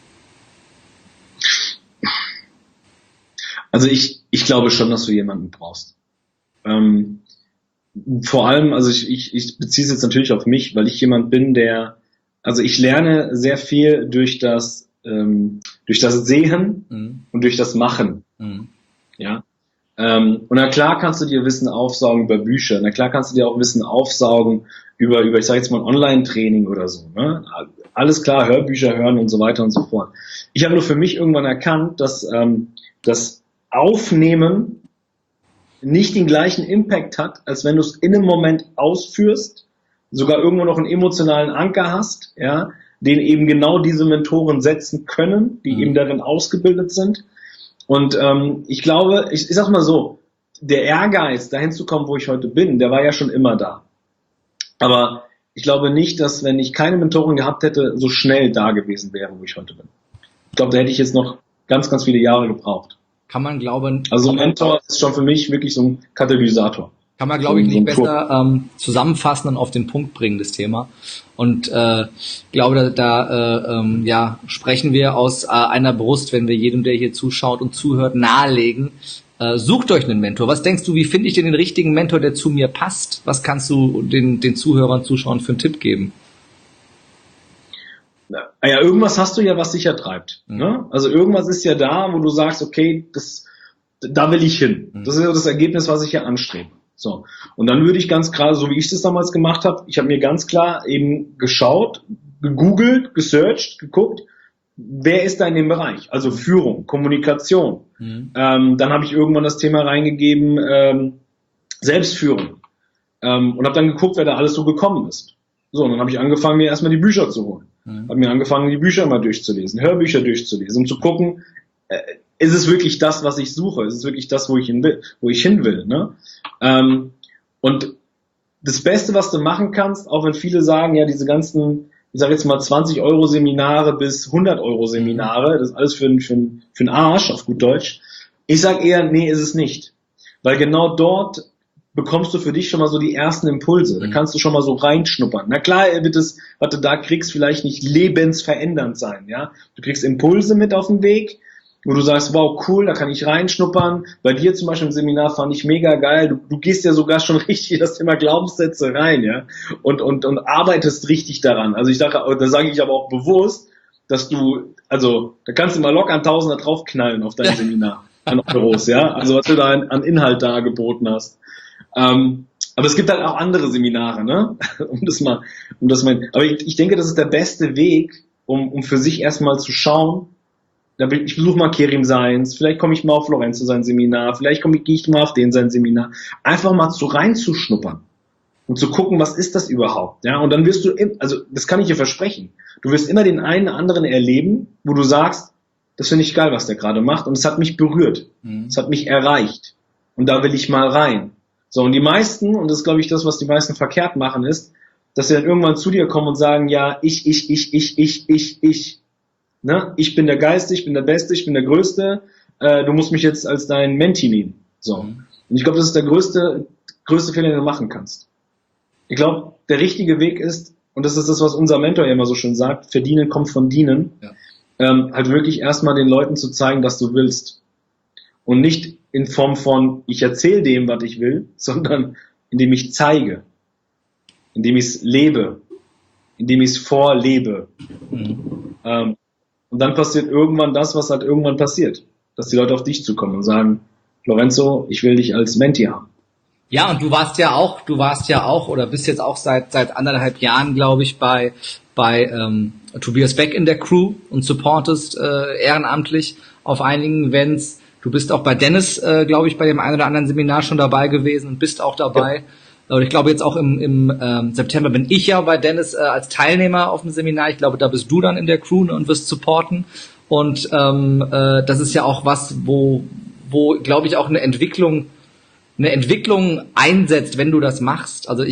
Also ich glaube schon, dass du jemanden brauchst. Vor allem, also ich beziehe es jetzt natürlich auf mich, weil ich jemand bin, also ich lerne sehr viel durch das Sehen und durch das Machen. Ja. Und na klar kannst du dir Wissen aufsaugen über Bücher, na klar kannst du dir auch Wissen aufsaugen über ich sage jetzt mal Online-Training oder so. Ne? Alles klar, Hörbücher hören und so weiter und so fort. Ich habe nur für mich irgendwann erkannt, dass das Aufnehmen nicht den gleichen Impact hat, als wenn du es in einem Moment ausführst, sogar irgendwo noch einen emotionalen Anker hast, ja, den eben genau diese Mentoren setzen können, die eben darin ausgebildet sind. Und ich glaube, ich sag mal so, der Ehrgeiz, dahin zu kommen, wo ich heute bin, der war ja schon immer da. Aber ich glaube nicht, dass, wenn ich keine Mentoren gehabt hätte, so schnell da gewesen wäre, wo ich heute bin. Ich glaube, da hätte ich jetzt noch ganz, ganz viele Jahre gebraucht. Kann man glauben. Also Mentor ist schon für mich wirklich so ein Katalysator. Kann man, glaube ich, nicht besser zusammenfassen und auf den Punkt bringen, das Thema. Und glaube, da sprechen wir aus einer Brust, wenn wir jedem, der hier zuschaut und zuhört, nahelegen. Sucht euch einen Mentor. Was denkst du, wie finde ich denn den richtigen Mentor, der zu mir passt? Was kannst du den Zuhörern, Zuschauern für einen Tipp geben? Ja, irgendwas hast du ja, was dich ja treibt. Ne? Also irgendwas ist ja da, wo du sagst, okay, da will ich hin. Das ist ja das Ergebnis, was ich ja anstrebe. So. Und dann würde ich ganz klar, so wie ich das damals gemacht habe, ich habe mir ganz klar eben geschaut, gegoogelt, gesearcht, geguckt, wer ist da in dem Bereich? Also Führung, Kommunikation. Dann habe ich irgendwann das Thema reingegeben, Selbstführung. Und habe dann geguckt, wer da alles so gekommen ist. So, und dann habe ich angefangen, mir erstmal die Bücher zu holen. Habe mir angefangen, die Bücher mal durchzulesen, Hörbücher durchzulesen, um zu gucken, ist es wirklich das, was ich suche? Ist es wirklich das, wo ich hin will? Ne? Und das Beste, was du machen kannst, auch wenn viele sagen, ja, diese ganzen, ich sage jetzt mal 20 € Seminare bis 100 € Seminare, das ist alles für einen Arsch, auf gut Deutsch. Ich sage eher, nee, ist es nicht. Weil genau dort bekommst du für dich schon mal so die ersten Impulse. Da kannst du schon mal so reinschnuppern. Na klar, wird es, was du da kriegst, vielleicht nicht lebensverändernd sein, ja. Du kriegst Impulse mit auf den Weg, wo du sagst, wow, cool, da kann ich reinschnuppern. Bei dir zum Beispiel im Seminar fand ich mega geil. Du gehst ja sogar schon richtig in das Thema Glaubenssätze rein, ja, und arbeitest richtig daran. Also ich dachte, da sage ich aber auch bewusst, dass da kannst du mal locker einen Tausender draufknallen auf dein Seminar an Euros, ja. Also was du da an Inhalt da geboten hast. Aber es gibt halt auch andere Seminare, ne? Aber ich denke, das ist der beste Weg, um für sich erstmal zu schauen. Ich besuche mal Kerim Seins, vielleicht komme ich mal auf Lorenzo sein Seminar, vielleicht gehe ich mal auf den sein Seminar. Einfach mal so reinzuschnuppern und zu gucken, was ist das überhaupt, ja? Und dann wirst du, also das kann ich dir versprechen, du wirst immer den einen oder anderen erleben, wo du sagst, das finde ich geil, was der gerade macht, und es hat mich berührt, es hat mich erreicht, und da will ich mal rein. So, und die meisten, und das ist, glaube ich, das, was die meisten verkehrt machen, ist, dass sie dann irgendwann zu dir kommen und sagen, ja, ich. Ne? Ich bin der Geiste, ich bin der Beste, ich bin der Größte, du musst mich jetzt als dein Menti nehmen. So. Und ich glaube, das ist der größte Fehler, den du machen kannst. Ich glaube, der richtige Weg ist, und das ist das, was unser Mentor ja immer so schön sagt, verdienen kommt von dienen, halt wirklich erstmal den Leuten zu zeigen, dass du willst. Und nicht in Form von, ich erzähle dem, was ich will, sondern indem ich zeige, indem ich es lebe, indem ich es vorlebe. Und dann passiert irgendwann das, was halt irgendwann passiert. Dass die Leute auf dich zukommen und sagen, Lorenzo, ich will dich als Menti haben. Ja, und du warst ja auch oder bist jetzt auch seit 1,5 Jahren, glaube ich, bei Tobias Beck in der Crew und supportest ehrenamtlich auf einigen Events. Du bist auch bei Dennis, glaube ich, bei dem einen oder anderen Seminar schon dabei gewesen und bist auch dabei. Ja. Und ich glaube, jetzt auch im September bin ich ja bei Dennis als Teilnehmer auf dem Seminar. Ich glaube, da bist du dann in der Crew, ne, und wirst supporten. Und das ist ja auch was, wo glaube ich, auch eine Entwicklung einsetzt, wenn du das machst. Also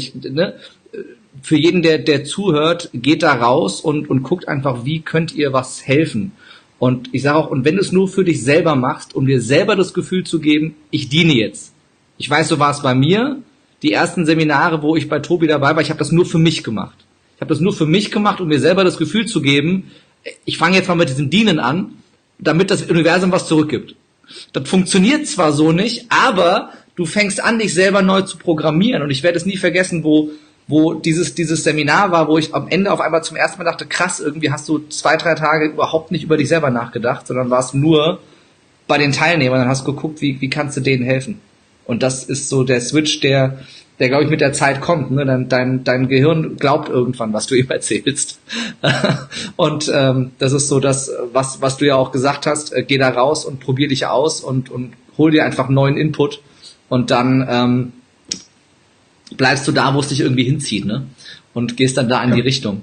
für jeden, der zuhört, geht da raus und guckt einfach, wie könnt ihr was helfen. Und ich sage auch, und wenn du es nur für dich selber machst, um dir selber das Gefühl zu geben, ich diene jetzt. Ich weiß, so war es bei mir. Die ersten Seminare, wo ich bei Tobi dabei war, ich habe das nur für mich gemacht. Ich habe das nur für mich gemacht, um mir selber das Gefühl zu geben, ich fange jetzt mal mit diesem Dienen an, damit das Universum was zurückgibt. Das funktioniert zwar so nicht, aber du fängst an, dich selber neu zu programmieren. Und ich werde es nie vergessen, wo dieses Seminar war, wo ich am Ende auf einmal zum ersten Mal dachte, krass, irgendwie hast du 2-3 Tage überhaupt nicht über dich selber nachgedacht, sondern warst nur bei den Teilnehmern und hast geguckt, wie kannst du denen helfen. Und das ist so der Switch, der glaube ich mit der Zeit kommt. Ne? Dein Gehirn glaubt irgendwann, was du ihm erzählst. Und das ist so das, was du ja auch gesagt hast, geh da raus und probier dich aus und hol dir einfach neuen Input. Und dann bleibst du da, wo es dich irgendwie hinzieht, ne? Und gehst dann da in die Richtung.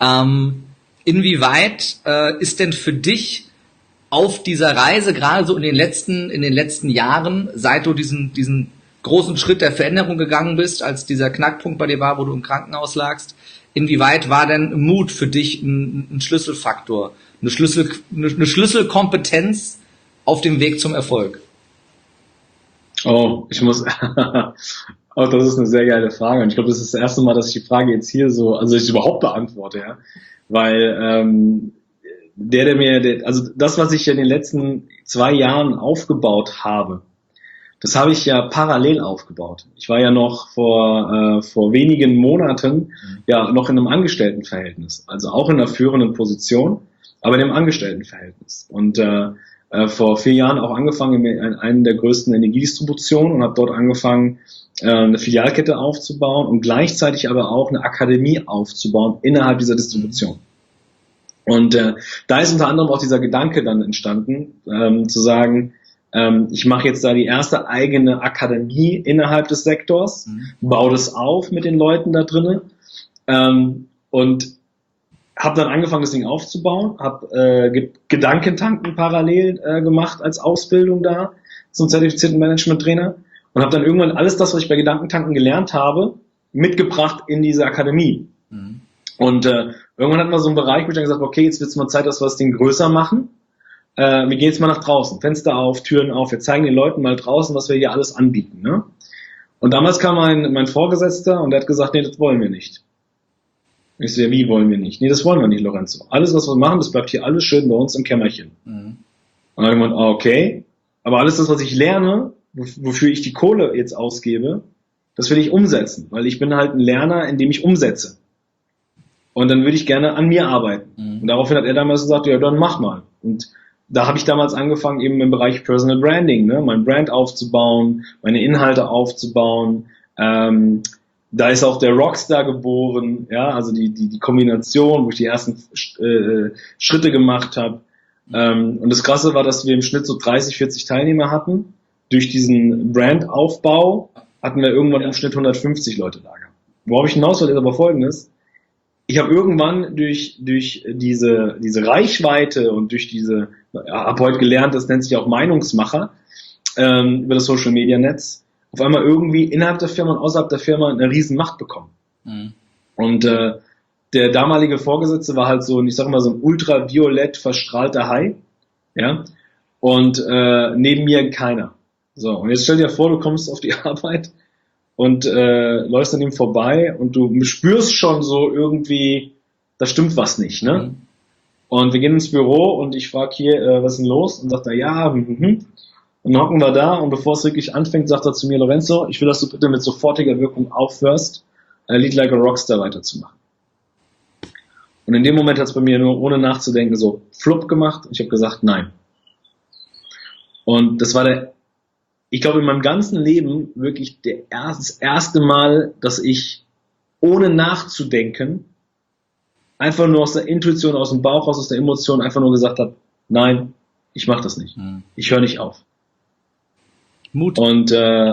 Inwieweit ist denn für dich auf dieser Reise, gerade so in den letzten Jahren, seit du diesen großen Schritt der Veränderung gegangen bist, als dieser Knackpunkt bei dir war, wo du im Krankenhaus lagst, inwieweit war denn Mut für dich ein Schlüsselfaktor? eine Schlüsselkompetenz auf dem Weg zum Erfolg? Oh, oh, das ist eine sehr geile Frage. Und ich glaube, das ist das erste Mal, dass ich die Frage jetzt hier ich überhaupt beantworte, ja. Weil also das, was ich in den letzten 2 Jahren aufgebaut habe, das habe ich ja parallel aufgebaut. Ich war ja noch vor wenigen Monaten ja noch in einem Angestelltenverhältnis, also auch in einer führenden Position, aber in einem Angestelltenverhältnis. Und vor 4 Jahren auch angefangen in einer der größten Energiedistributionen und habe dort angefangen, eine Filialkette aufzubauen und gleichzeitig aber auch eine Akademie aufzubauen innerhalb dieser Distribution. Und da ist unter anderem auch dieser Gedanke dann entstanden, zu sagen, ich mache jetzt da die erste eigene Akademie innerhalb des Sektors, baue das auf mit den Leuten da drinnen und habe dann angefangen, das Ding aufzubauen, habe Gedankentanken parallel gemacht als Ausbildung da zum zertifizierten Management-Trainer und habe dann irgendwann alles das, was ich bei Gedankentanken gelernt habe, mitgebracht in diese Akademie. Und irgendwann hatten wir so einen Bereich, wo ich dann gesagt habe, okay, jetzt wird es mal Zeit, dass wir das Ding größer machen. Wir gehen jetzt mal nach draußen, Fenster auf, Türen auf, wir zeigen den Leuten mal draußen, was wir hier alles anbieten. Ne? Und damals kam mein Vorgesetzter und der hat gesagt, nee, das wollen wir nicht. Ich so, ja, wie wollen wir nicht? Nee, das wollen wir nicht, Lorenzo. Alles, was wir machen, das bleibt hier alles schön bei uns im Kämmerchen. Und dann habe ich gemeint, okay, aber alles das, was ich lerne, wofür ich die Kohle jetzt ausgebe, das will ich umsetzen, weil ich bin halt ein Lerner, indem ich umsetze. Und dann würde ich gerne an mir arbeiten. Und daraufhin hat er damals gesagt, ja, dann mach mal. Und da habe ich damals angefangen, eben im Bereich Personal Branding, ne, mein Brand aufzubauen, meine Inhalte aufzubauen. Da ist auch der Rockstar geboren, ja, also die Kombination, wo ich die ersten Schritte gemacht habe. Und das Krasse war, dass wir im Schnitt so 30, 40 Teilnehmer hatten. Durch diesen Brandaufbau hatten wir irgendwann im Schnitt 150 Leute da gehabt. Worauf ich hinaus will, ist aber Folgendes. Ich habe irgendwann durch diese Reichweite und durch habe heute gelernt, das nennt sich auch Meinungsmacher, über das Social Media Netz, auf einmal irgendwie innerhalb der Firma und außerhalb der Firma eine riesen Macht bekommen. Und der damalige Vorgesetzte war halt so, ich sag mal, so ein ultraviolett verstrahlter Hai, ja, und neben mir keiner. So, und jetzt stell dir vor, du kommst auf die Arbeit und läufst an ihm vorbei und du spürst schon so irgendwie, da stimmt was nicht, ne? Und wir gehen ins Büro und ich frage hier, was ist denn los? Und sagt er, ja, Und dann hocken wir da und bevor es wirklich anfängt, sagt er zu mir, Lorenzo, ich will, dass du bitte mit sofortiger Wirkung aufhörst, Lead Like a Rockstar weiterzumachen. Und in dem Moment hat es bei mir nur ohne nachzudenken so flupp gemacht und ich habe gesagt, nein. Und das war ich glaube in meinem ganzen Leben wirklich das erste Mal, dass ich ohne nachzudenken einfach nur aus der Intuition, aus dem Bauch, aus der Emotion einfach nur gesagt habe, nein, ich mache das nicht. Ich höre nicht auf. Mut. Und ja.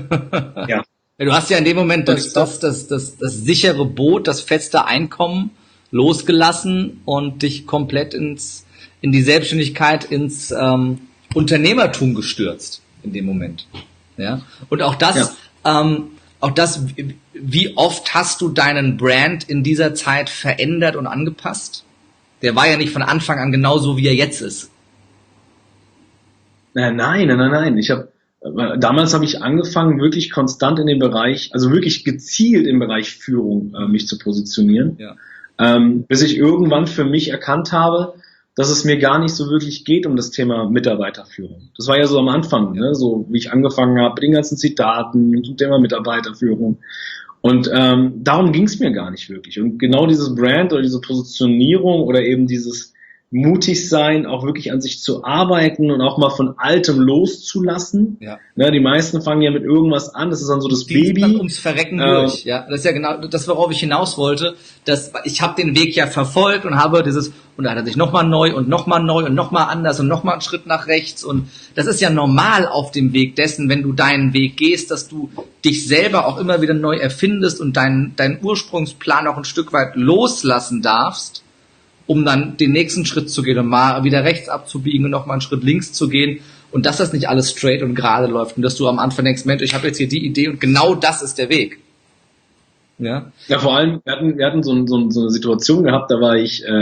Du hast ja in dem Moment das sichere Boot, das feste Einkommen losgelassen und dich komplett in die Selbstständigkeit, ins Unternehmertum gestürzt in dem Moment. Ja. Und auch das, wie oft hast du deinen Brand in dieser Zeit verändert und angepasst? Der war ja nicht von Anfang an genauso, wie er jetzt ist. Nein. Damals habe ich angefangen, wirklich konstant in dem Bereich, also wirklich gezielt im Bereich Führung mich zu positionieren, bis ich irgendwann für mich erkannt habe, dass es mir gar nicht so wirklich geht um das Thema Mitarbeiterführung. Das war ja so am Anfang, ne? So wie ich angefangen habe mit den ganzen Zitaten zum Thema Mitarbeiterführung. Und darum ging es mir gar nicht wirklich. Und genau dieses Brand oder diese Positionierung oder eben dieses mutig sein, auch wirklich an sich zu arbeiten und auch mal von Altem loszulassen. Ja. Ne, die meisten fangen ja mit irgendwas an, das ist dann so das Baby. Dann ums Verrecken durch. Ja, das ist ja genau das, worauf ich hinaus wollte. Ich habe den Weg ja verfolgt und habe und da hat er sich nochmal neu und nochmal anders und nochmal einen Schritt nach rechts. Und das ist ja normal auf dem Weg dessen, wenn du deinen Weg gehst, dass du dich selber auch immer wieder neu erfindest und deinen Ursprungsplan auch ein Stück weit loslassen darfst, um dann den nächsten Schritt zu gehen und mal wieder rechts abzubiegen und nochmal einen Schritt links zu gehen und dass das nicht alles straight und gerade läuft und dass du am Anfang denkst, Mensch, ich habe jetzt hier die Idee und genau das ist der Weg. Ja, vor allem, wir hatten so eine Situation gehabt, da war ich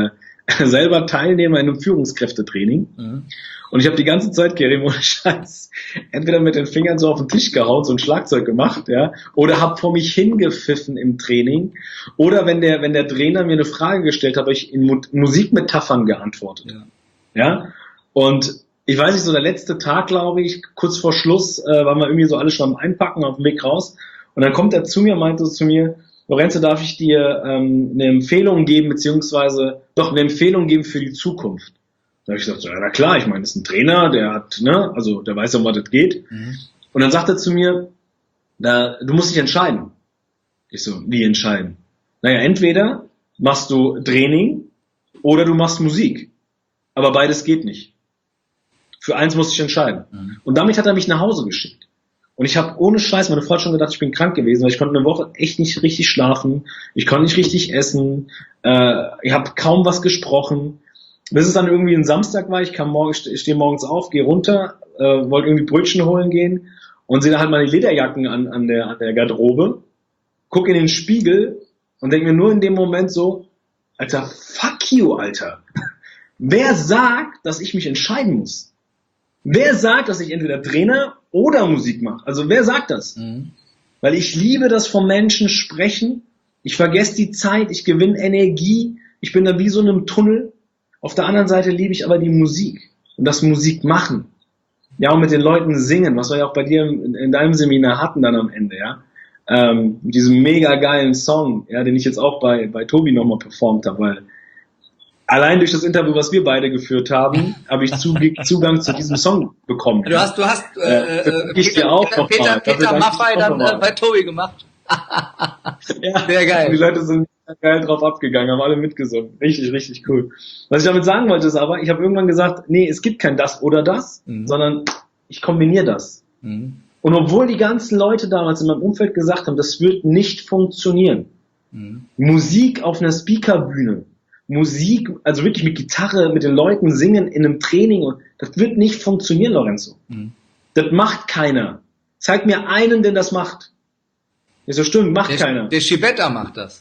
selber Teilnehmer in einem Führungskräftetraining. Und ich habe die ganze Zeit, Kerim, ohne Scheiß, entweder mit den Fingern so auf den Tisch gehauen, so ein Schlagzeug gemacht, ja, oder habe vor mich hingepfiffen im Training. Oder wenn der Trainer mir eine Frage gestellt hat, habe ich in Musikmetaphern geantwortet. Ja. Und ich weiß nicht, so der letzte Tag, glaube ich, kurz vor Schluss, waren wir irgendwie so alle schon am Einpacken auf dem Weg raus. Und dann kommt er zu mir, meinte zu mir, Lorenzo, darf ich dir eine Empfehlung geben, beziehungsweise doch eine Empfehlung geben für die Zukunft? Da habe ich gesagt, ja, na klar, ich meine, das ist ein Trainer, der hat, also der weiß, um was es geht. Und dann sagt er zu mir, du musst dich entscheiden. Ich so, wie entscheiden? Naja, entweder machst du Training oder du machst Musik. Aber beides geht nicht. Für eins musst du dich entscheiden. Und damit hat er mich nach Hause geschickt. Und ich habe ohne Scheiß, meine Frau hat schon gedacht, ich bin krank gewesen, weil ich konnte eine Woche echt nicht richtig schlafen, ich konnte nicht richtig essen, ich habe kaum was gesprochen. Bis es dann irgendwie ein Samstag war, ich stehe morgens auf, gehe runter, wollte irgendwie Brötchen holen gehen und sehe da halt meine Lederjacken an der Garderobe, gucke in den Spiegel und denke mir nur in dem Moment so, Alter, fuck you, Alter. Wer sagt, dass ich mich entscheiden muss? Wer sagt, dass ich entweder Trainer oder Musik mache? Also wer sagt das? Weil ich liebe das vom Menschen sprechen, ich vergesse die Zeit, ich gewinne Energie, ich bin da wie so in einem Tunnel. Auf der anderen Seite liebe ich aber die Musik und das Musik machen. Ja, und mit den Leuten singen, was wir ja auch bei dir in deinem Seminar hatten dann am Ende, ja. Mit diesem mega geilen Song, ja, den ich jetzt auch bei Tobi nochmal performt habe, weil allein durch das Interview, was wir beide geführt haben, habe ich Zugang zu diesem Song bekommen. Du hast Peter Maffay dann bei Tobi gemacht. Ja, sehr geil. Die Leute sind geil drauf abgegangen, haben alle mitgesungen. Richtig, richtig cool. Was ich damit sagen wollte, ist aber, ich habe irgendwann gesagt, nee, es gibt kein das oder das, sondern ich kombiniere das. Und obwohl die ganzen Leute damals in meinem Umfeld gesagt haben, das wird nicht funktionieren. Musik auf einer Speakerbühne, Musik, also wirklich mit Gitarre, mit den Leuten singen in einem Training, das wird nicht funktionieren, Lorenzo. Das macht keiner. Zeig mir einen, der das macht. Ist so stimmt, macht keiner. Der Schibetta macht das.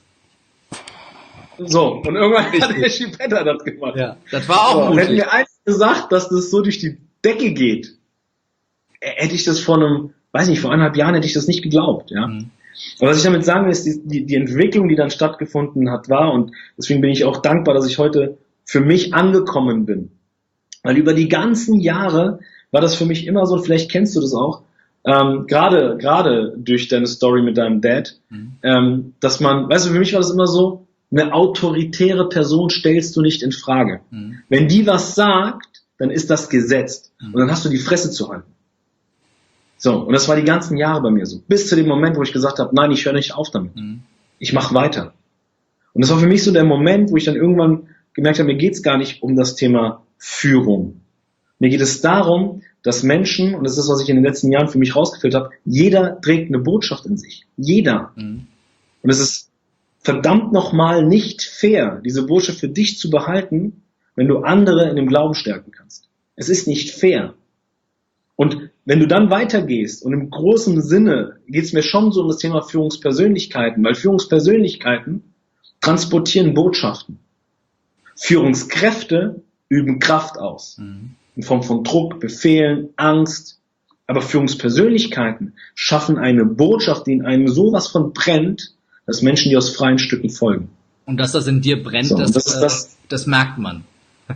So, und irgendwann hat der Schibetta das gemacht. Ja, das war auch mutig. Hätten mir eins gesagt, dass das so durch die Decke geht, hätte ich das vor 1,5 Jahren hätte ich das nicht geglaubt, ja. Aber was ich damit sagen will, ist, die Entwicklung, die dann stattgefunden hat, und deswegen bin ich auch dankbar, dass ich heute für mich angekommen bin. Weil über die ganzen Jahre war das für mich immer so, vielleicht kennst du das auch, gerade durch deine Story mit deinem Dad, dass man, weißt du, für mich war das immer so, eine autoritäre Person stellst du nicht in Frage. Wenn die was sagt, dann ist das gesetzt. Und dann hast du die Fresse zu halten. So, und das war die ganzen Jahre bei mir so. Bis zu dem Moment, wo ich gesagt habe, nein, ich höre nicht auf damit. Ich mache weiter. Und das war für mich so der Moment, wo ich dann irgendwann gemerkt habe, mir geht es gar nicht um das Thema Führung. Mir geht es darum, dass Menschen, und das ist, was ich in den letzten Jahren für mich rausgefiltert habe, jeder trägt eine Botschaft in sich. Jeder. Und es ist verdammt nochmal nicht fair, diese Botschaft für dich zu behalten, wenn du andere in dem Glauben stärken kannst. Es ist nicht fair. Und wenn du dann weitergehst, und im großen Sinne geht es mir schon so um das Thema Führungspersönlichkeiten, weil Führungspersönlichkeiten transportieren Botschaften. Führungskräfte üben Kraft aus. In Form von Druck, Befehlen, Angst. Aber Führungspersönlichkeiten schaffen eine Botschaft, die in einem sowas von brennt, dass Menschen, die aus freien Stücken folgen. Und dass das in dir brennt, so, das merkt man.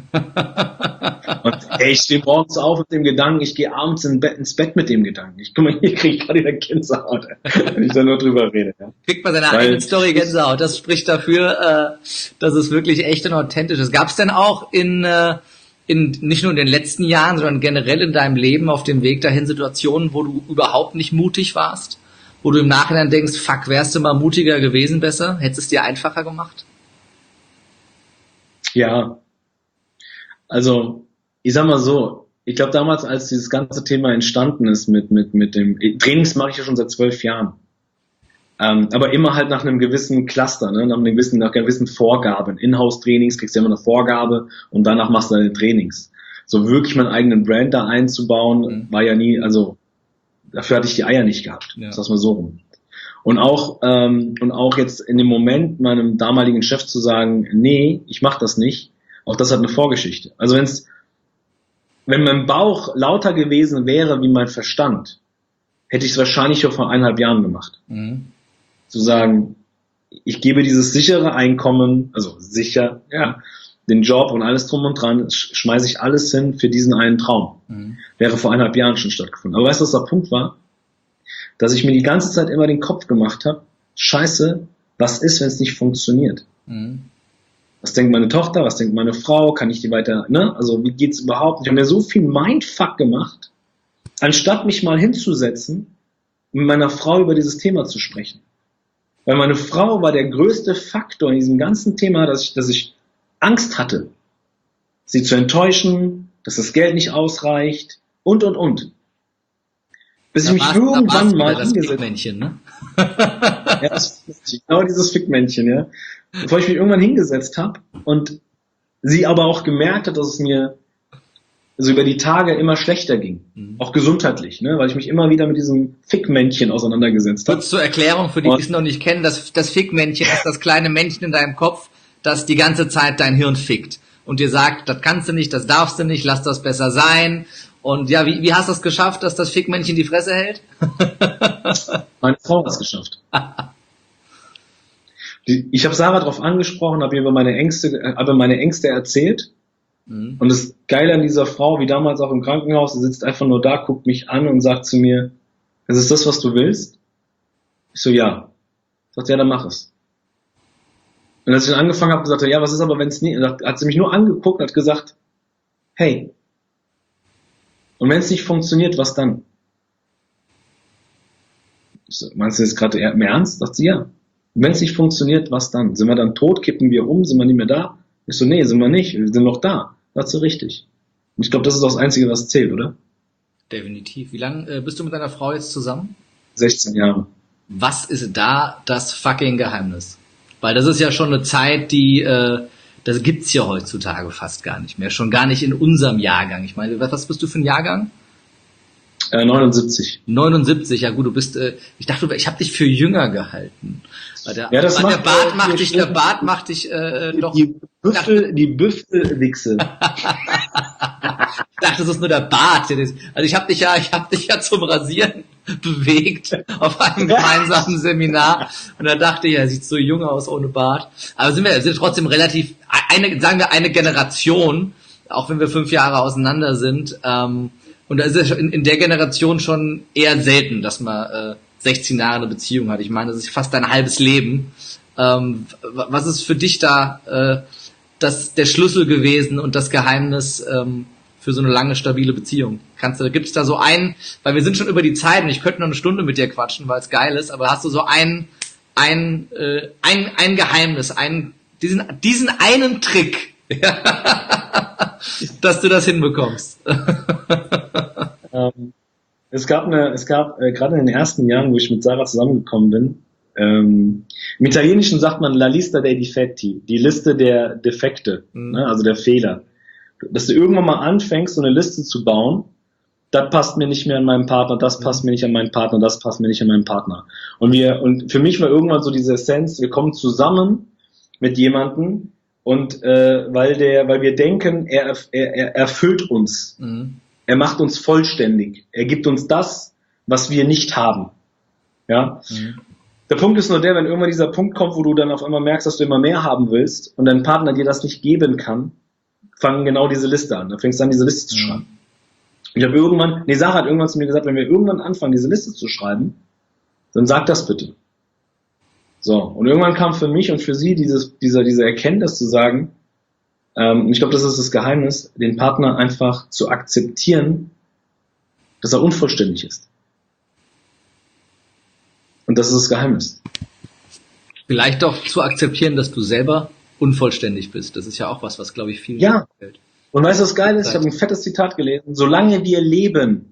Und ich stehe morgens auf mit dem Gedanken, ich gehe abends ins Bett mit dem Gedanken. Guck mal, hier kriege ich gerade wieder Gänsehaut, wenn ich da nur drüber rede. Ja. Kriegt man seine eigene Story Gänsehaut. Das spricht dafür, dass es wirklich echt und authentisch ist. Gab es denn auch in nicht nur in den letzten Jahren, sondern generell in deinem Leben auf dem Weg dahin Situationen, wo du überhaupt nicht mutig warst? Wo du im Nachhinein denkst, fuck, wärst du mal mutiger gewesen besser? Hättest es dir einfacher gemacht? Ja. Also, ich sag mal so, ich glaube damals, als dieses ganze Thema entstanden ist mit dem Trainings, mache ich ja schon seit 12 Jahren. Aber immer halt nach einem gewissen Cluster, ne? nach gewissen Vorgaben. Inhouse-Trainings kriegst du immer eine Vorgabe und danach machst du deine Trainings. So wirklich meinen eigenen Brand da einzubauen, war ja nie, also dafür hatte ich die Eier nicht gehabt. Ja. Das mal so rum. Und auch jetzt in dem Moment meinem damaligen Chef zu sagen, nee, ich mach das nicht, Auch das hat eine Vorgeschichte. Also wenn mein Bauch lauter gewesen wäre wie mein Verstand, hätte ich es wahrscheinlich schon vor 1,5 Jahren gemacht. Zu sagen, ich gebe dieses sichere Einkommen, also sicher, ja, den Job und alles drum und dran, schmeiße ich alles hin für diesen einen Traum. Wäre vor 1,5 Jahren schon stattgefunden. Aber weißt du, was der Punkt war? Dass ich mir die ganze Zeit immer den Kopf gemacht habe, Scheiße, was ist, wenn es nicht funktioniert? Was denkt meine Tochter, was denkt meine Frau, kann ich die weiter, ne? Also wie geht's überhaupt? Ich habe mir so viel Mindfuck gemacht, anstatt mich mal hinzusetzen und mit meiner Frau über dieses Thema zu sprechen. Weil meine Frau war der größte Faktor in diesem ganzen Thema, dass ich Angst hatte, sie zu enttäuschen, dass das Geld nicht ausreicht und. Bis ich mich irgendwann mal hingesetzt habe. Fickmännchen, ne? Ja, das Fickmännchen, genau dieses Fickmännchen, ja. Bevor ich mich irgendwann hingesetzt habe und sie aber auch gemerkt hat, dass es mir also über die Tage immer schlechter ging. Auch gesundheitlich, ne? Weil ich mich immer wieder mit diesem Fickmännchen auseinandergesetzt habe. Kurz zur Erklärung für die, die es noch nicht kennen, das Fickmännchen ist das kleine Männchen in deinem Kopf, das die ganze Zeit dein Hirn fickt und dir sagt, das kannst du nicht, das darfst du nicht, lass das besser sein. Und ja, wie hast du es geschafft, dass das Fickmännchen die Fresse hält? Meine Frau hat es geschafft. Ich habe Sarah darauf angesprochen, habe ihr über meine Ängste erzählt. Und das Geile an dieser Frau, wie damals auch im Krankenhaus, sie sitzt einfach nur da, guckt mich an und sagt zu mir, ist es das, was du willst? Ich so, ja. Sagt, ja, dann mach es. Und als ich dann angefangen habe, gesagt, ja, was ist aber, wenn es nicht, hat sie mich nur angeguckt und hat gesagt, hey, und wenn es nicht funktioniert, was dann? Ich so, meinst du jetzt gerade im Ernst? Sagt sie, ja. Und wenn es nicht funktioniert, was dann? Sind wir dann tot, kippen wir um, sind wir nicht mehr da? Ich so, nee, sind wir nicht, wir sind noch da. Sagt sie, richtig. Und ich glaube, das ist auch das Einzige, was zählt, oder? Definitiv. Wie lange bist du mit deiner Frau jetzt zusammen? 16 Jahre. Was ist da das fucking Geheimnis? Weil das ist ja schon eine Zeit, die, das gibt's ja heutzutage fast gar nicht mehr. Schon gar nicht in unserem Jahrgang. Ich meine, was bist du für ein Jahrgang? 79. 79, ja gut, du bist, ich dachte, ich habe dich für jünger gehalten. Der Bart macht dich doch. Die Büffelwichse. Ich dachte, das ist nur der Bart. Also ich habe dich ja zum Rasieren bewegt auf einem gemeinsamen Seminar und da dachte ich, er sieht so jung aus ohne Bart. Aber sind trotzdem relativ eine Generation, auch wenn wir 5 Jahre auseinander sind. Und da ist es in der Generation schon eher selten, dass man 16 Jahre eine Beziehung hat. Ich meine, das ist fast dein halbes Leben. Was ist für dich da der Schlüssel gewesen und das Geheimnis für so eine lange, stabile Beziehung? Gibt es da so einen, weil wir sind schon über die Zeit und ich könnte noch eine Stunde mit dir quatschen, weil es geil ist, aber hast du so ein Geheimnis, diesen einen Trick, dass du das hinbekommst? Es gab gerade in den ersten Jahren, wo ich mit Sarah zusammengekommen bin, im Italienischen sagt man La lista dei difetti, die Liste der Defekte, ne, also der Fehler. Dass du irgendwann mal anfängst, so eine Liste zu bauen, das passt mir nicht mehr an meinen Partner, das passt mir nicht an meinen Partner, das passt mir nicht an meinen Partner. Und für mich war irgendwann so diese Essenz, wir kommen zusammen mit jemandem und weil wir denken, er erfüllt uns. Er macht uns vollständig. Er gibt uns das, was wir nicht haben. Ja. Der Punkt ist nur der, wenn irgendwann dieser Punkt kommt, wo du dann auf einmal merkst, dass du immer mehr haben willst und dein Partner dir das nicht geben kann, fangen genau diese Liste an. Da fängst du an, diese Liste zu schreiben. Und Sarah hat irgendwann zu mir gesagt, wenn wir irgendwann anfangen, diese Liste zu schreiben, dann sag das bitte. So. Und irgendwann kam für mich und für sie diese Erkenntnis zu sagen, ich glaube, das ist das Geheimnis, den Partner einfach zu akzeptieren, dass er unvollständig ist. Und das ist das Geheimnis. Vielleicht auch zu akzeptieren, dass du selber unvollständig bist. Das ist ja auch was glaube ich viel fällt. Und weißt du, was geil ist? Ich habe ein fettes Zitat gelesen. Solange wir leben,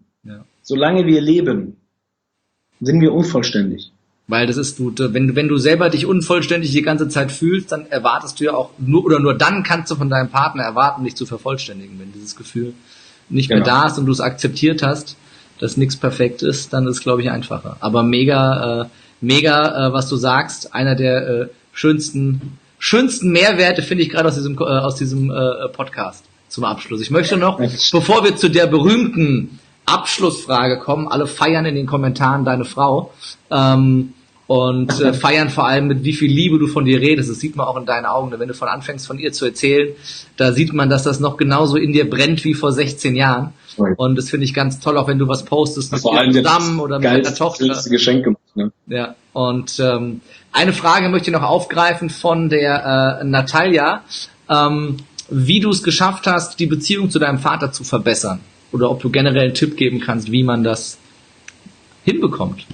sind wir unvollständig. Weil das ist, wenn du selber dich unvollständig die ganze Zeit fühlst, dann erwartest du ja auch nur dann kannst du von deinem Partner erwarten, dich zu vervollständigen. Wenn dieses Gefühl nicht mehr da ist und du es akzeptiert hast, dass nichts perfekt ist, dann ist es, glaube ich, einfacher. Aber mega, was du sagst, einer der schönsten schönsten Mehrwerte finde ich gerade aus diesem Podcast zum Abschluss. Ich möchte noch, bevor wir zu der berühmten Abschlussfrage kommen, alle feiern in den Kommentaren deine Frau und feiern vor allem, mit wie viel Liebe du von dir redest. Das sieht man auch in deinen Augen. Wenn du von anfängst, von ihr zu erzählen, da sieht man, dass das noch genauso in dir brennt wie vor 16 Jahren. Und das finde ich ganz toll, auch wenn du was postest mit ihr zusammen oder mit deiner Tochter. Das Geschenk gemacht, ne? Ja, und eine Frage möchte ich noch aufgreifen von der Natalia, wie du es geschafft hast, die Beziehung zu deinem Vater zu verbessern. Oder ob du generell einen Tipp geben kannst, wie man das hinbekommt.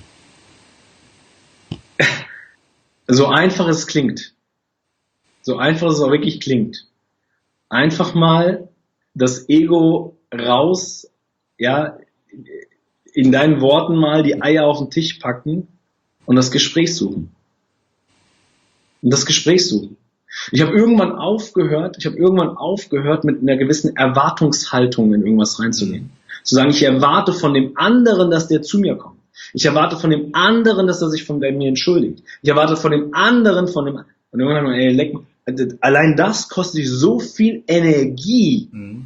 So einfach es klingt. So einfach es auch wirklich klingt. Einfach mal das Ego raus, ja, in deinen Worten mal die Eier auf den Tisch packen und das Gespräch suchen. Und das Gespräch suchen. Ich habe irgendwann aufgehört, mit einer gewissen Erwartungshaltung in irgendwas reinzugehen. Zu sagen, ich erwarte von dem anderen, dass der zu mir kommt. Ich erwarte von dem anderen, dass er sich von mir entschuldigt. Ich erwarte von dem anderen, und irgendwann, allein das kostet dich so viel Energie,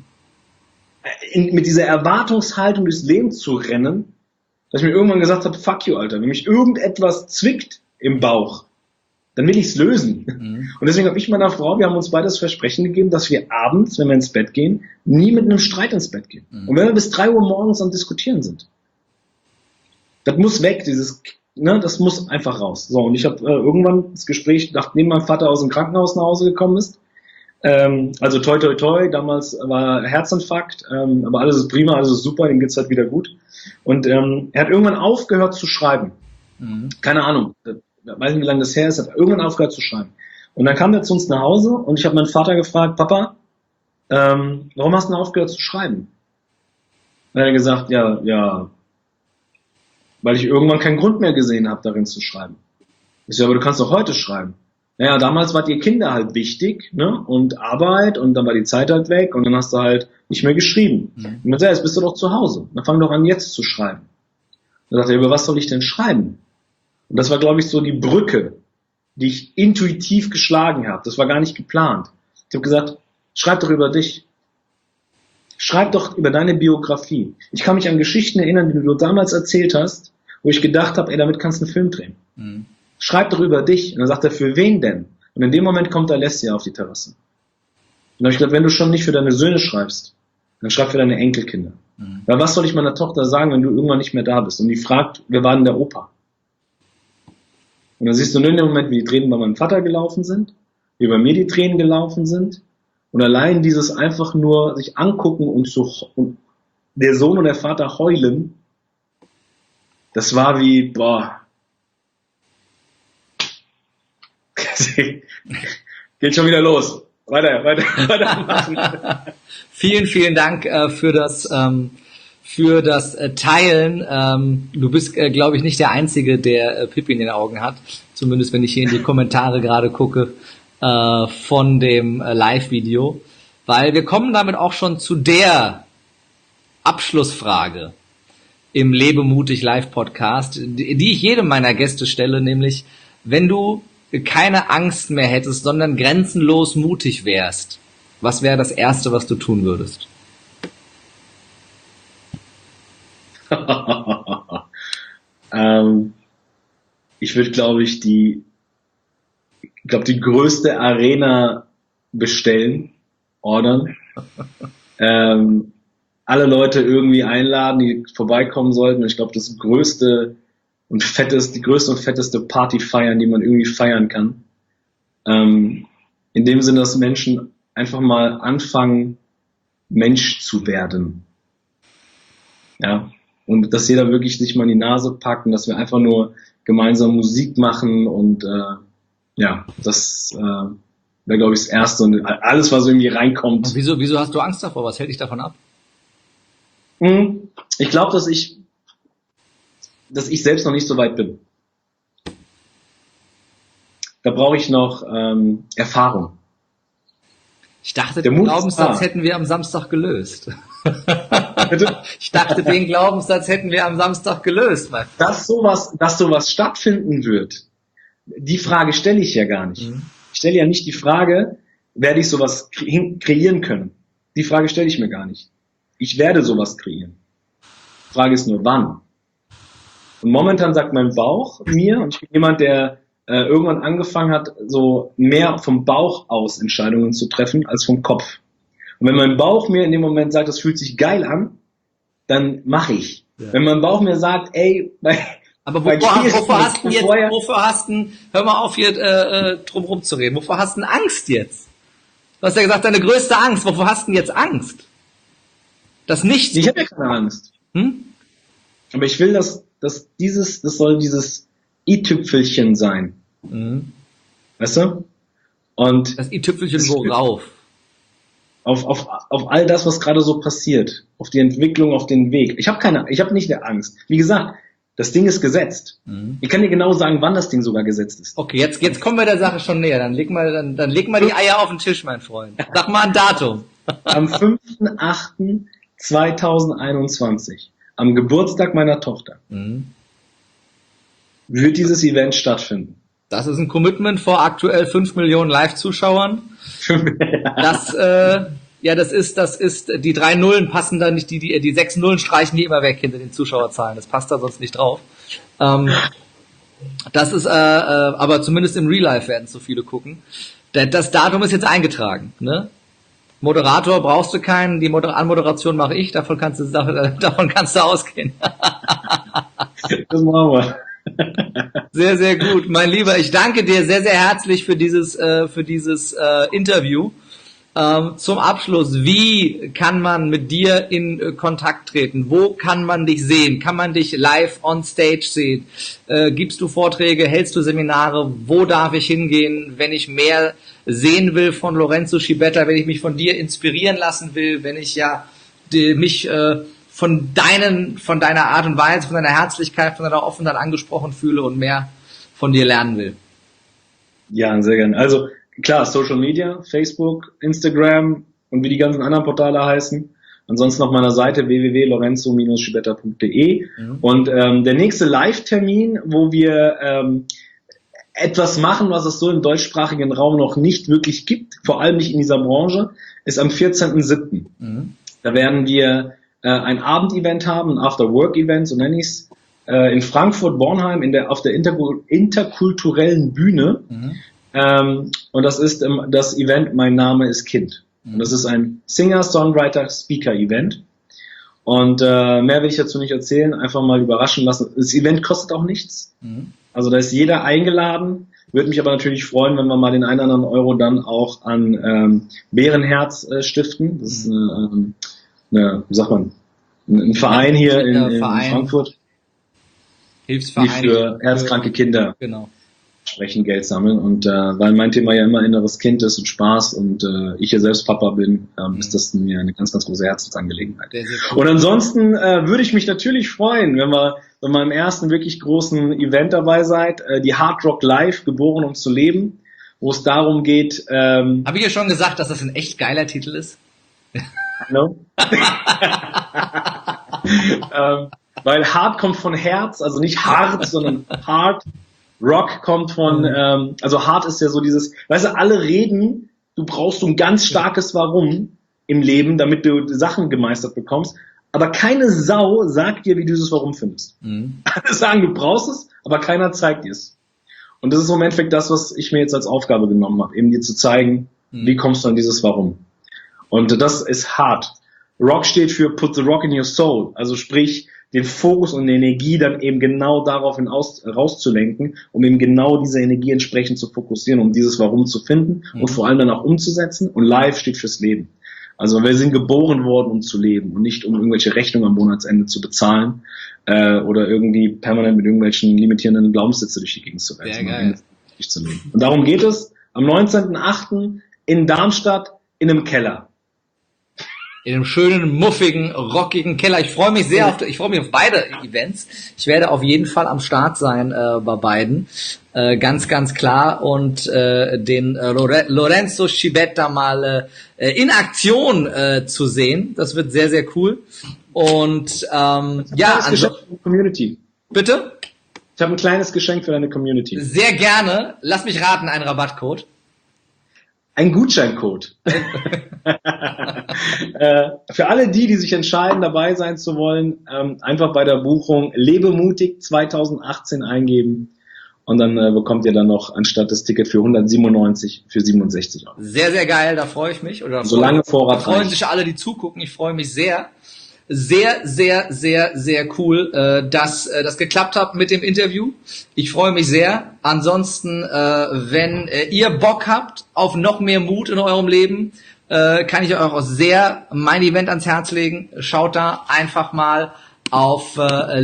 mit dieser Erwartungshaltung durchs Leben zu rennen, dass ich mir irgendwann gesagt habe, fuck you, Alter, wenn mich irgendetwas zwickt im Bauch, dann will ich es lösen. Und deswegen habe ich meiner Frau, wir haben uns beide das Versprechen gegeben, dass wir abends, wenn wir ins Bett gehen, nie mit einem Streit ins Bett gehen. Und wenn wir bis 3 Uhr morgens am Diskutieren sind. Das muss weg, das muss einfach raus. So, und ich habe irgendwann das Gespräch, nachdem mein Vater aus dem Krankenhaus nach Hause gekommen ist, also toi toi toi, damals war Herzinfarkt, aber alles ist prima, alles ist super, ihm geht's halt wieder gut. Und er hat irgendwann aufgehört zu schreiben. Keine Ahnung, weiß nicht, wie lange das her ist, hat irgendwann aufgehört zu schreiben. Und dann kam er zu uns nach Hause und ich habe meinen Vater gefragt, Papa, warum hast du denn aufgehört zu schreiben? Und er hat gesagt, ja, weil ich irgendwann keinen Grund mehr gesehen habe, darin zu schreiben. Ich so, aber du kannst doch heute schreiben. Naja, damals wart ihr Kinder halt wichtig, ne? Und Arbeit und dann war die Zeit halt weg und dann hast du halt nicht mehr geschrieben. Und dann sagt er, jetzt bist du doch zu Hause. Dann fang doch an, jetzt zu schreiben. Dann sagt er, über was soll ich denn schreiben? Und das war, glaube ich, so die Brücke, die ich intuitiv geschlagen habe. Das war gar nicht geplant. Ich habe gesagt, schreib doch über dich. Schreib doch über deine Biografie. Ich kann mich an Geschichten erinnern, die du damals erzählt hast, wo ich gedacht habe, damit kannst du einen Film drehen. Schreib doch über dich. Und dann sagt er, für wen denn? Und in dem Moment kommt Alessia auf die Terrasse. Und dann habe ich gesagt, wenn du schon nicht für deine Söhne schreibst, dann schreib für deine Enkelkinder. Weil was soll ich meiner Tochter sagen, wenn du irgendwann nicht mehr da bist? Und die fragt, wer war denn der Opa? Und dann siehst du nur in dem Moment, wie die Tränen bei meinem Vater gelaufen sind, wie bei mir die Tränen gelaufen sind. Und allein dieses einfach nur sich angucken und der Sohn und der Vater heulen, das war wie, boah. Geht schon wieder los. Weiter. Vielen, vielen Dank für das Teilen. Du bist, glaube ich, nicht der Einzige, der Pipi in den Augen hat. Zumindest, wenn ich hier in die Kommentare gerade gucke von dem Live-Video. Weil wir kommen damit auch schon zu der Abschlussfrage im Lebe mutig Live-Podcast, die ich jedem meiner Gäste stelle, nämlich, wenn du keine Angst mehr hättest, sondern grenzenlos mutig wärst, was wäre das Erste, was du tun würdest? Ich würde, glaube ich, die größte Arena bestellen, ordern, alle Leute irgendwie einladen, die vorbeikommen sollten. Und ich glaube, die größte und fetteste Party feiern, die man irgendwie feiern kann. In dem Sinne, dass Menschen einfach mal anfangen, Mensch zu werden. Ja. Und dass jeder wirklich sich mal in die Nase packt und dass wir einfach nur gemeinsam Musik machen und das wäre, glaube ich, das Erste und alles, was irgendwie reinkommt. Und wieso hast du Angst davor? Was hält dich davon ab? Ich glaube, dass ich selbst noch nicht so weit bin. Da brauche ich noch Erfahrung. Ich dachte, den Glaubenssatz hätten wir am Samstag gelöst. Ich dachte, den Glaubenssatz hätten wir am Samstag gelöst. Dass sowas stattfinden wird, die Frage stelle ich ja gar nicht. Ich stelle ja nicht die Frage, werde ich sowas kreieren können? Die Frage stelle ich mir gar nicht. Ich werde sowas kreieren. Die Frage ist nur, wann? Und momentan sagt mein Bauch mir, und ich bin jemand, der irgendwann angefangen hat, so mehr vom Bauch aus Entscheidungen zu treffen, als vom Kopf. Und wenn mein Bauch mir in dem Moment sagt, das fühlt sich geil an, dann mache ich. Ja. Wenn mein Bauch mir sagt, ey, aber wovor hast du, hör mal auf hier drum rumzureden, wovor hast du denn Angst jetzt? Du hast ja gesagt, deine größte Angst, wovor hast du denn jetzt Angst? Das nicht. Ich habe ja keine Angst. Aber ich will, das soll dieses i-Tüpfelchen sein. Weißt du? Und das i-Tüpfelchen worauf? Auf all das, was gerade so passiert. Auf die Entwicklung, auf den Weg. Ich habe nicht der Angst. Wie gesagt, das Ding ist gesetzt. Ich kann dir genau sagen, wann das Ding sogar gesetzt ist. Okay, jetzt kommen wir der Sache schon näher. Dann leg mal die Eier auf den Tisch, mein Freund. Sag mal ein Datum. Am 5.8.2021, am Geburtstag meiner Tochter, wird dieses Event stattfinden. Das ist ein Commitment vor aktuell 5 Millionen Live-Zuschauern. Das ist, die 3 Nullen passen da nicht, die 6 Nullen streichen die immer weg hinter den Zuschauerzahlen. Das passt da sonst nicht drauf. Das ist, aber zumindest im Real Life werden so viele gucken. Das Datum ist jetzt eingetragen, ne? Moderator brauchst du keinen, die Anmoderation mache ich, davon kannst du ausgehen. Das machen wir. Sehr, sehr gut. Mein Lieber, ich danke dir sehr, sehr herzlich für dieses Interview. Zum Abschluss, wie kann man mit dir in Kontakt treten? Wo kann man dich sehen? Kann man dich live on stage sehen? Gibst du Vorträge? Hältst du Seminare? Wo darf ich hingehen, wenn ich mehr sehen will von Lorenzo Schibetta, wenn ich mich von dir inspirieren lassen will, wenn ich mich von deiner Art und Weise, von deiner Herzlichkeit, von deiner Offenheit angesprochen fühle und mehr von dir lernen will? Ja, sehr gerne. Also klar, Social Media, Facebook, Instagram und wie die ganzen anderen Portale heißen. Ansonsten auf meiner Seite www.lorenzo-schibetta.de. Und der nächste Live-Termin, wo wir etwas machen, was es so im deutschsprachigen Raum noch nicht wirklich gibt, vor allem nicht in dieser Branche, ist am 14.07. Da werden wir ein Abendevent haben, ein After-Work-Event, so nenne ich es, in Frankfurt-Bornheim auf der interkulturellen Bühne. Und das ist das Event Mein Name ist Kind. Und das ist ein Singer-Songwriter-Speaker-Event. Und mehr will ich dazu nicht erzählen, einfach mal überraschen lassen. Das Event kostet auch nichts. Also da ist jeder eingeladen. Würde mich aber natürlich freuen, wenn wir mal den einen oder anderen Euro dann auch an Bärenherz stiften. Das ist ein Verein hier in Frankfurt. Hilfsverein. Die für herzkranke Kinder sprechen, Geld sammeln. Und weil mein Thema ja immer inneres Kind ist und Spaß und ich ja selbst Papa bin, ist das mir eine ganz, ganz große Herzensangelegenheit. Cool. Und ansonsten würde ich mich natürlich freuen, wenn wir im ersten wirklich großen Event dabei seid, die Hard Rock Live, geboren um zu leben, wo es darum geht... Habe ich ja schon gesagt, dass das ein echt geiler Titel ist? Hallo? Weil Hard kommt von Herz, also nicht hart, sondern hard. Rock kommt von, also hart ist ja so dieses, weißt du, alle reden, du brauchst so ein ganz starkes Warum im Leben, damit du Sachen gemeistert bekommst, aber keine Sau sagt dir, wie du dieses Warum findest. Alle sagen, du brauchst es, aber keiner zeigt dir es. Und das ist im Endeffekt das, was ich mir jetzt als Aufgabe genommen habe, eben dir zu zeigen, wie kommst du an dieses Warum. Und das ist hart. Rock steht für Put the Rock in your soul, also sprich, den Fokus und die Energie dann eben genau darauf rauszulenken, um eben genau diese Energie entsprechend zu fokussieren, um dieses Warum zu finden und vor allem dann auch umzusetzen. Und Life steht fürs Leben. Also wir sind geboren worden, um zu leben und nicht um irgendwelche Rechnungen am Monatsende zu bezahlen oder irgendwie permanent mit irgendwelchen limitierenden Glaubenssätzen durch die Gegend zu reisen. Und darum geht es am 19.08. in Darmstadt in einem Keller. In einem schönen, muffigen, rockigen Keller. Ich freue mich ich freue mich auf beide Events. Ich werde auf jeden Fall am Start sein bei beiden. Ganz, ganz klar. Und den Lorenzo Schibetta mal in Aktion zu sehen. Das wird sehr, sehr cool. Und Community. Bitte? Ich habe ein kleines Geschenk für deine Community. Sehr gerne. Lass mich raten, ein Rabattcode. Ein Gutscheincode. Für alle die sich entscheiden, dabei sein zu wollen, einfach bei der Buchung Lebemutig 2018 eingeben. Und dann bekommt ihr dann noch anstatt das Ticket für 197 für 67 Euro. Sehr, sehr geil, da freue ich mich. Oder solange Vorrat freuen reicht. sich alle, die zugucken. Ich freue mich sehr. Sehr, sehr, sehr, sehr cool, dass das geklappt hat mit dem Interview. Ich freue mich sehr. Ansonsten, wenn ihr Bock habt auf noch mehr Mut in eurem Leben, kann ich euch auch sehr mein Event ans Herz legen. Schaut da einfach mal auf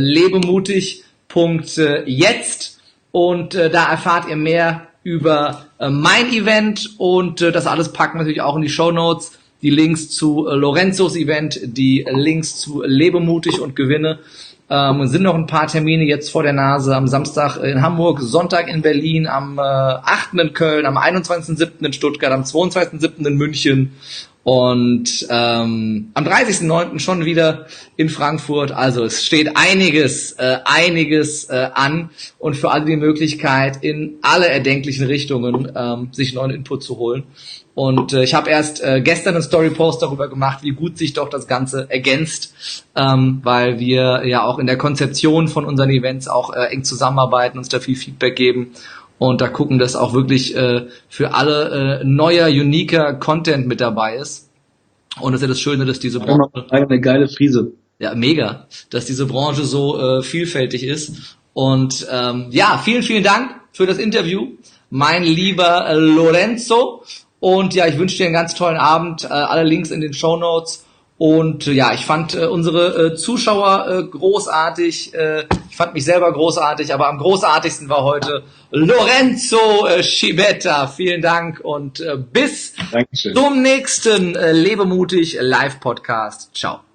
lebemutig.jetzt und da erfahrt ihr mehr über mein Event und das alles packen wir natürlich auch in die Shownotes. Die Links zu Lorenzos Event, die Links zu Lebemutig und Gewinne. Sind noch ein paar Termine jetzt vor der Nase. Am Samstag in Hamburg, Sonntag in Berlin, am 8. in Köln, am 21.07. in Stuttgart, am 22.07. in München und am 30.09. schon wieder in Frankfurt. Also es steht einiges an und für alle die Möglichkeit, in alle erdenklichen Richtungen sich neuen Input zu holen. Und ich habe erst gestern einen Story-Post darüber gemacht, wie gut sich doch das Ganze ergänzt, weil wir ja auch in der Konzeption von unseren Events auch eng zusammenarbeiten, uns da viel Feedback geben und da gucken, dass auch wirklich für alle neuer, uniker Content mit dabei ist. Und das ist ja das Schöne, dass diese Branche... Eine geile Frise. Ja, mega, dass diese Branche so vielfältig ist. Und ja, vielen, vielen Dank für das Interview, mein lieber Lorenzo. Und ja, ich wünsche dir einen ganz tollen Abend. Alle Links in den Shownotes. Und ja, ich fand unsere Zuschauer großartig. Ich fand mich selber großartig, aber am großartigsten war heute Lorenzo Schibetta. Vielen Dank und bis Dankeschön. zum nächsten Lebemutig Live-Podcast. Ciao.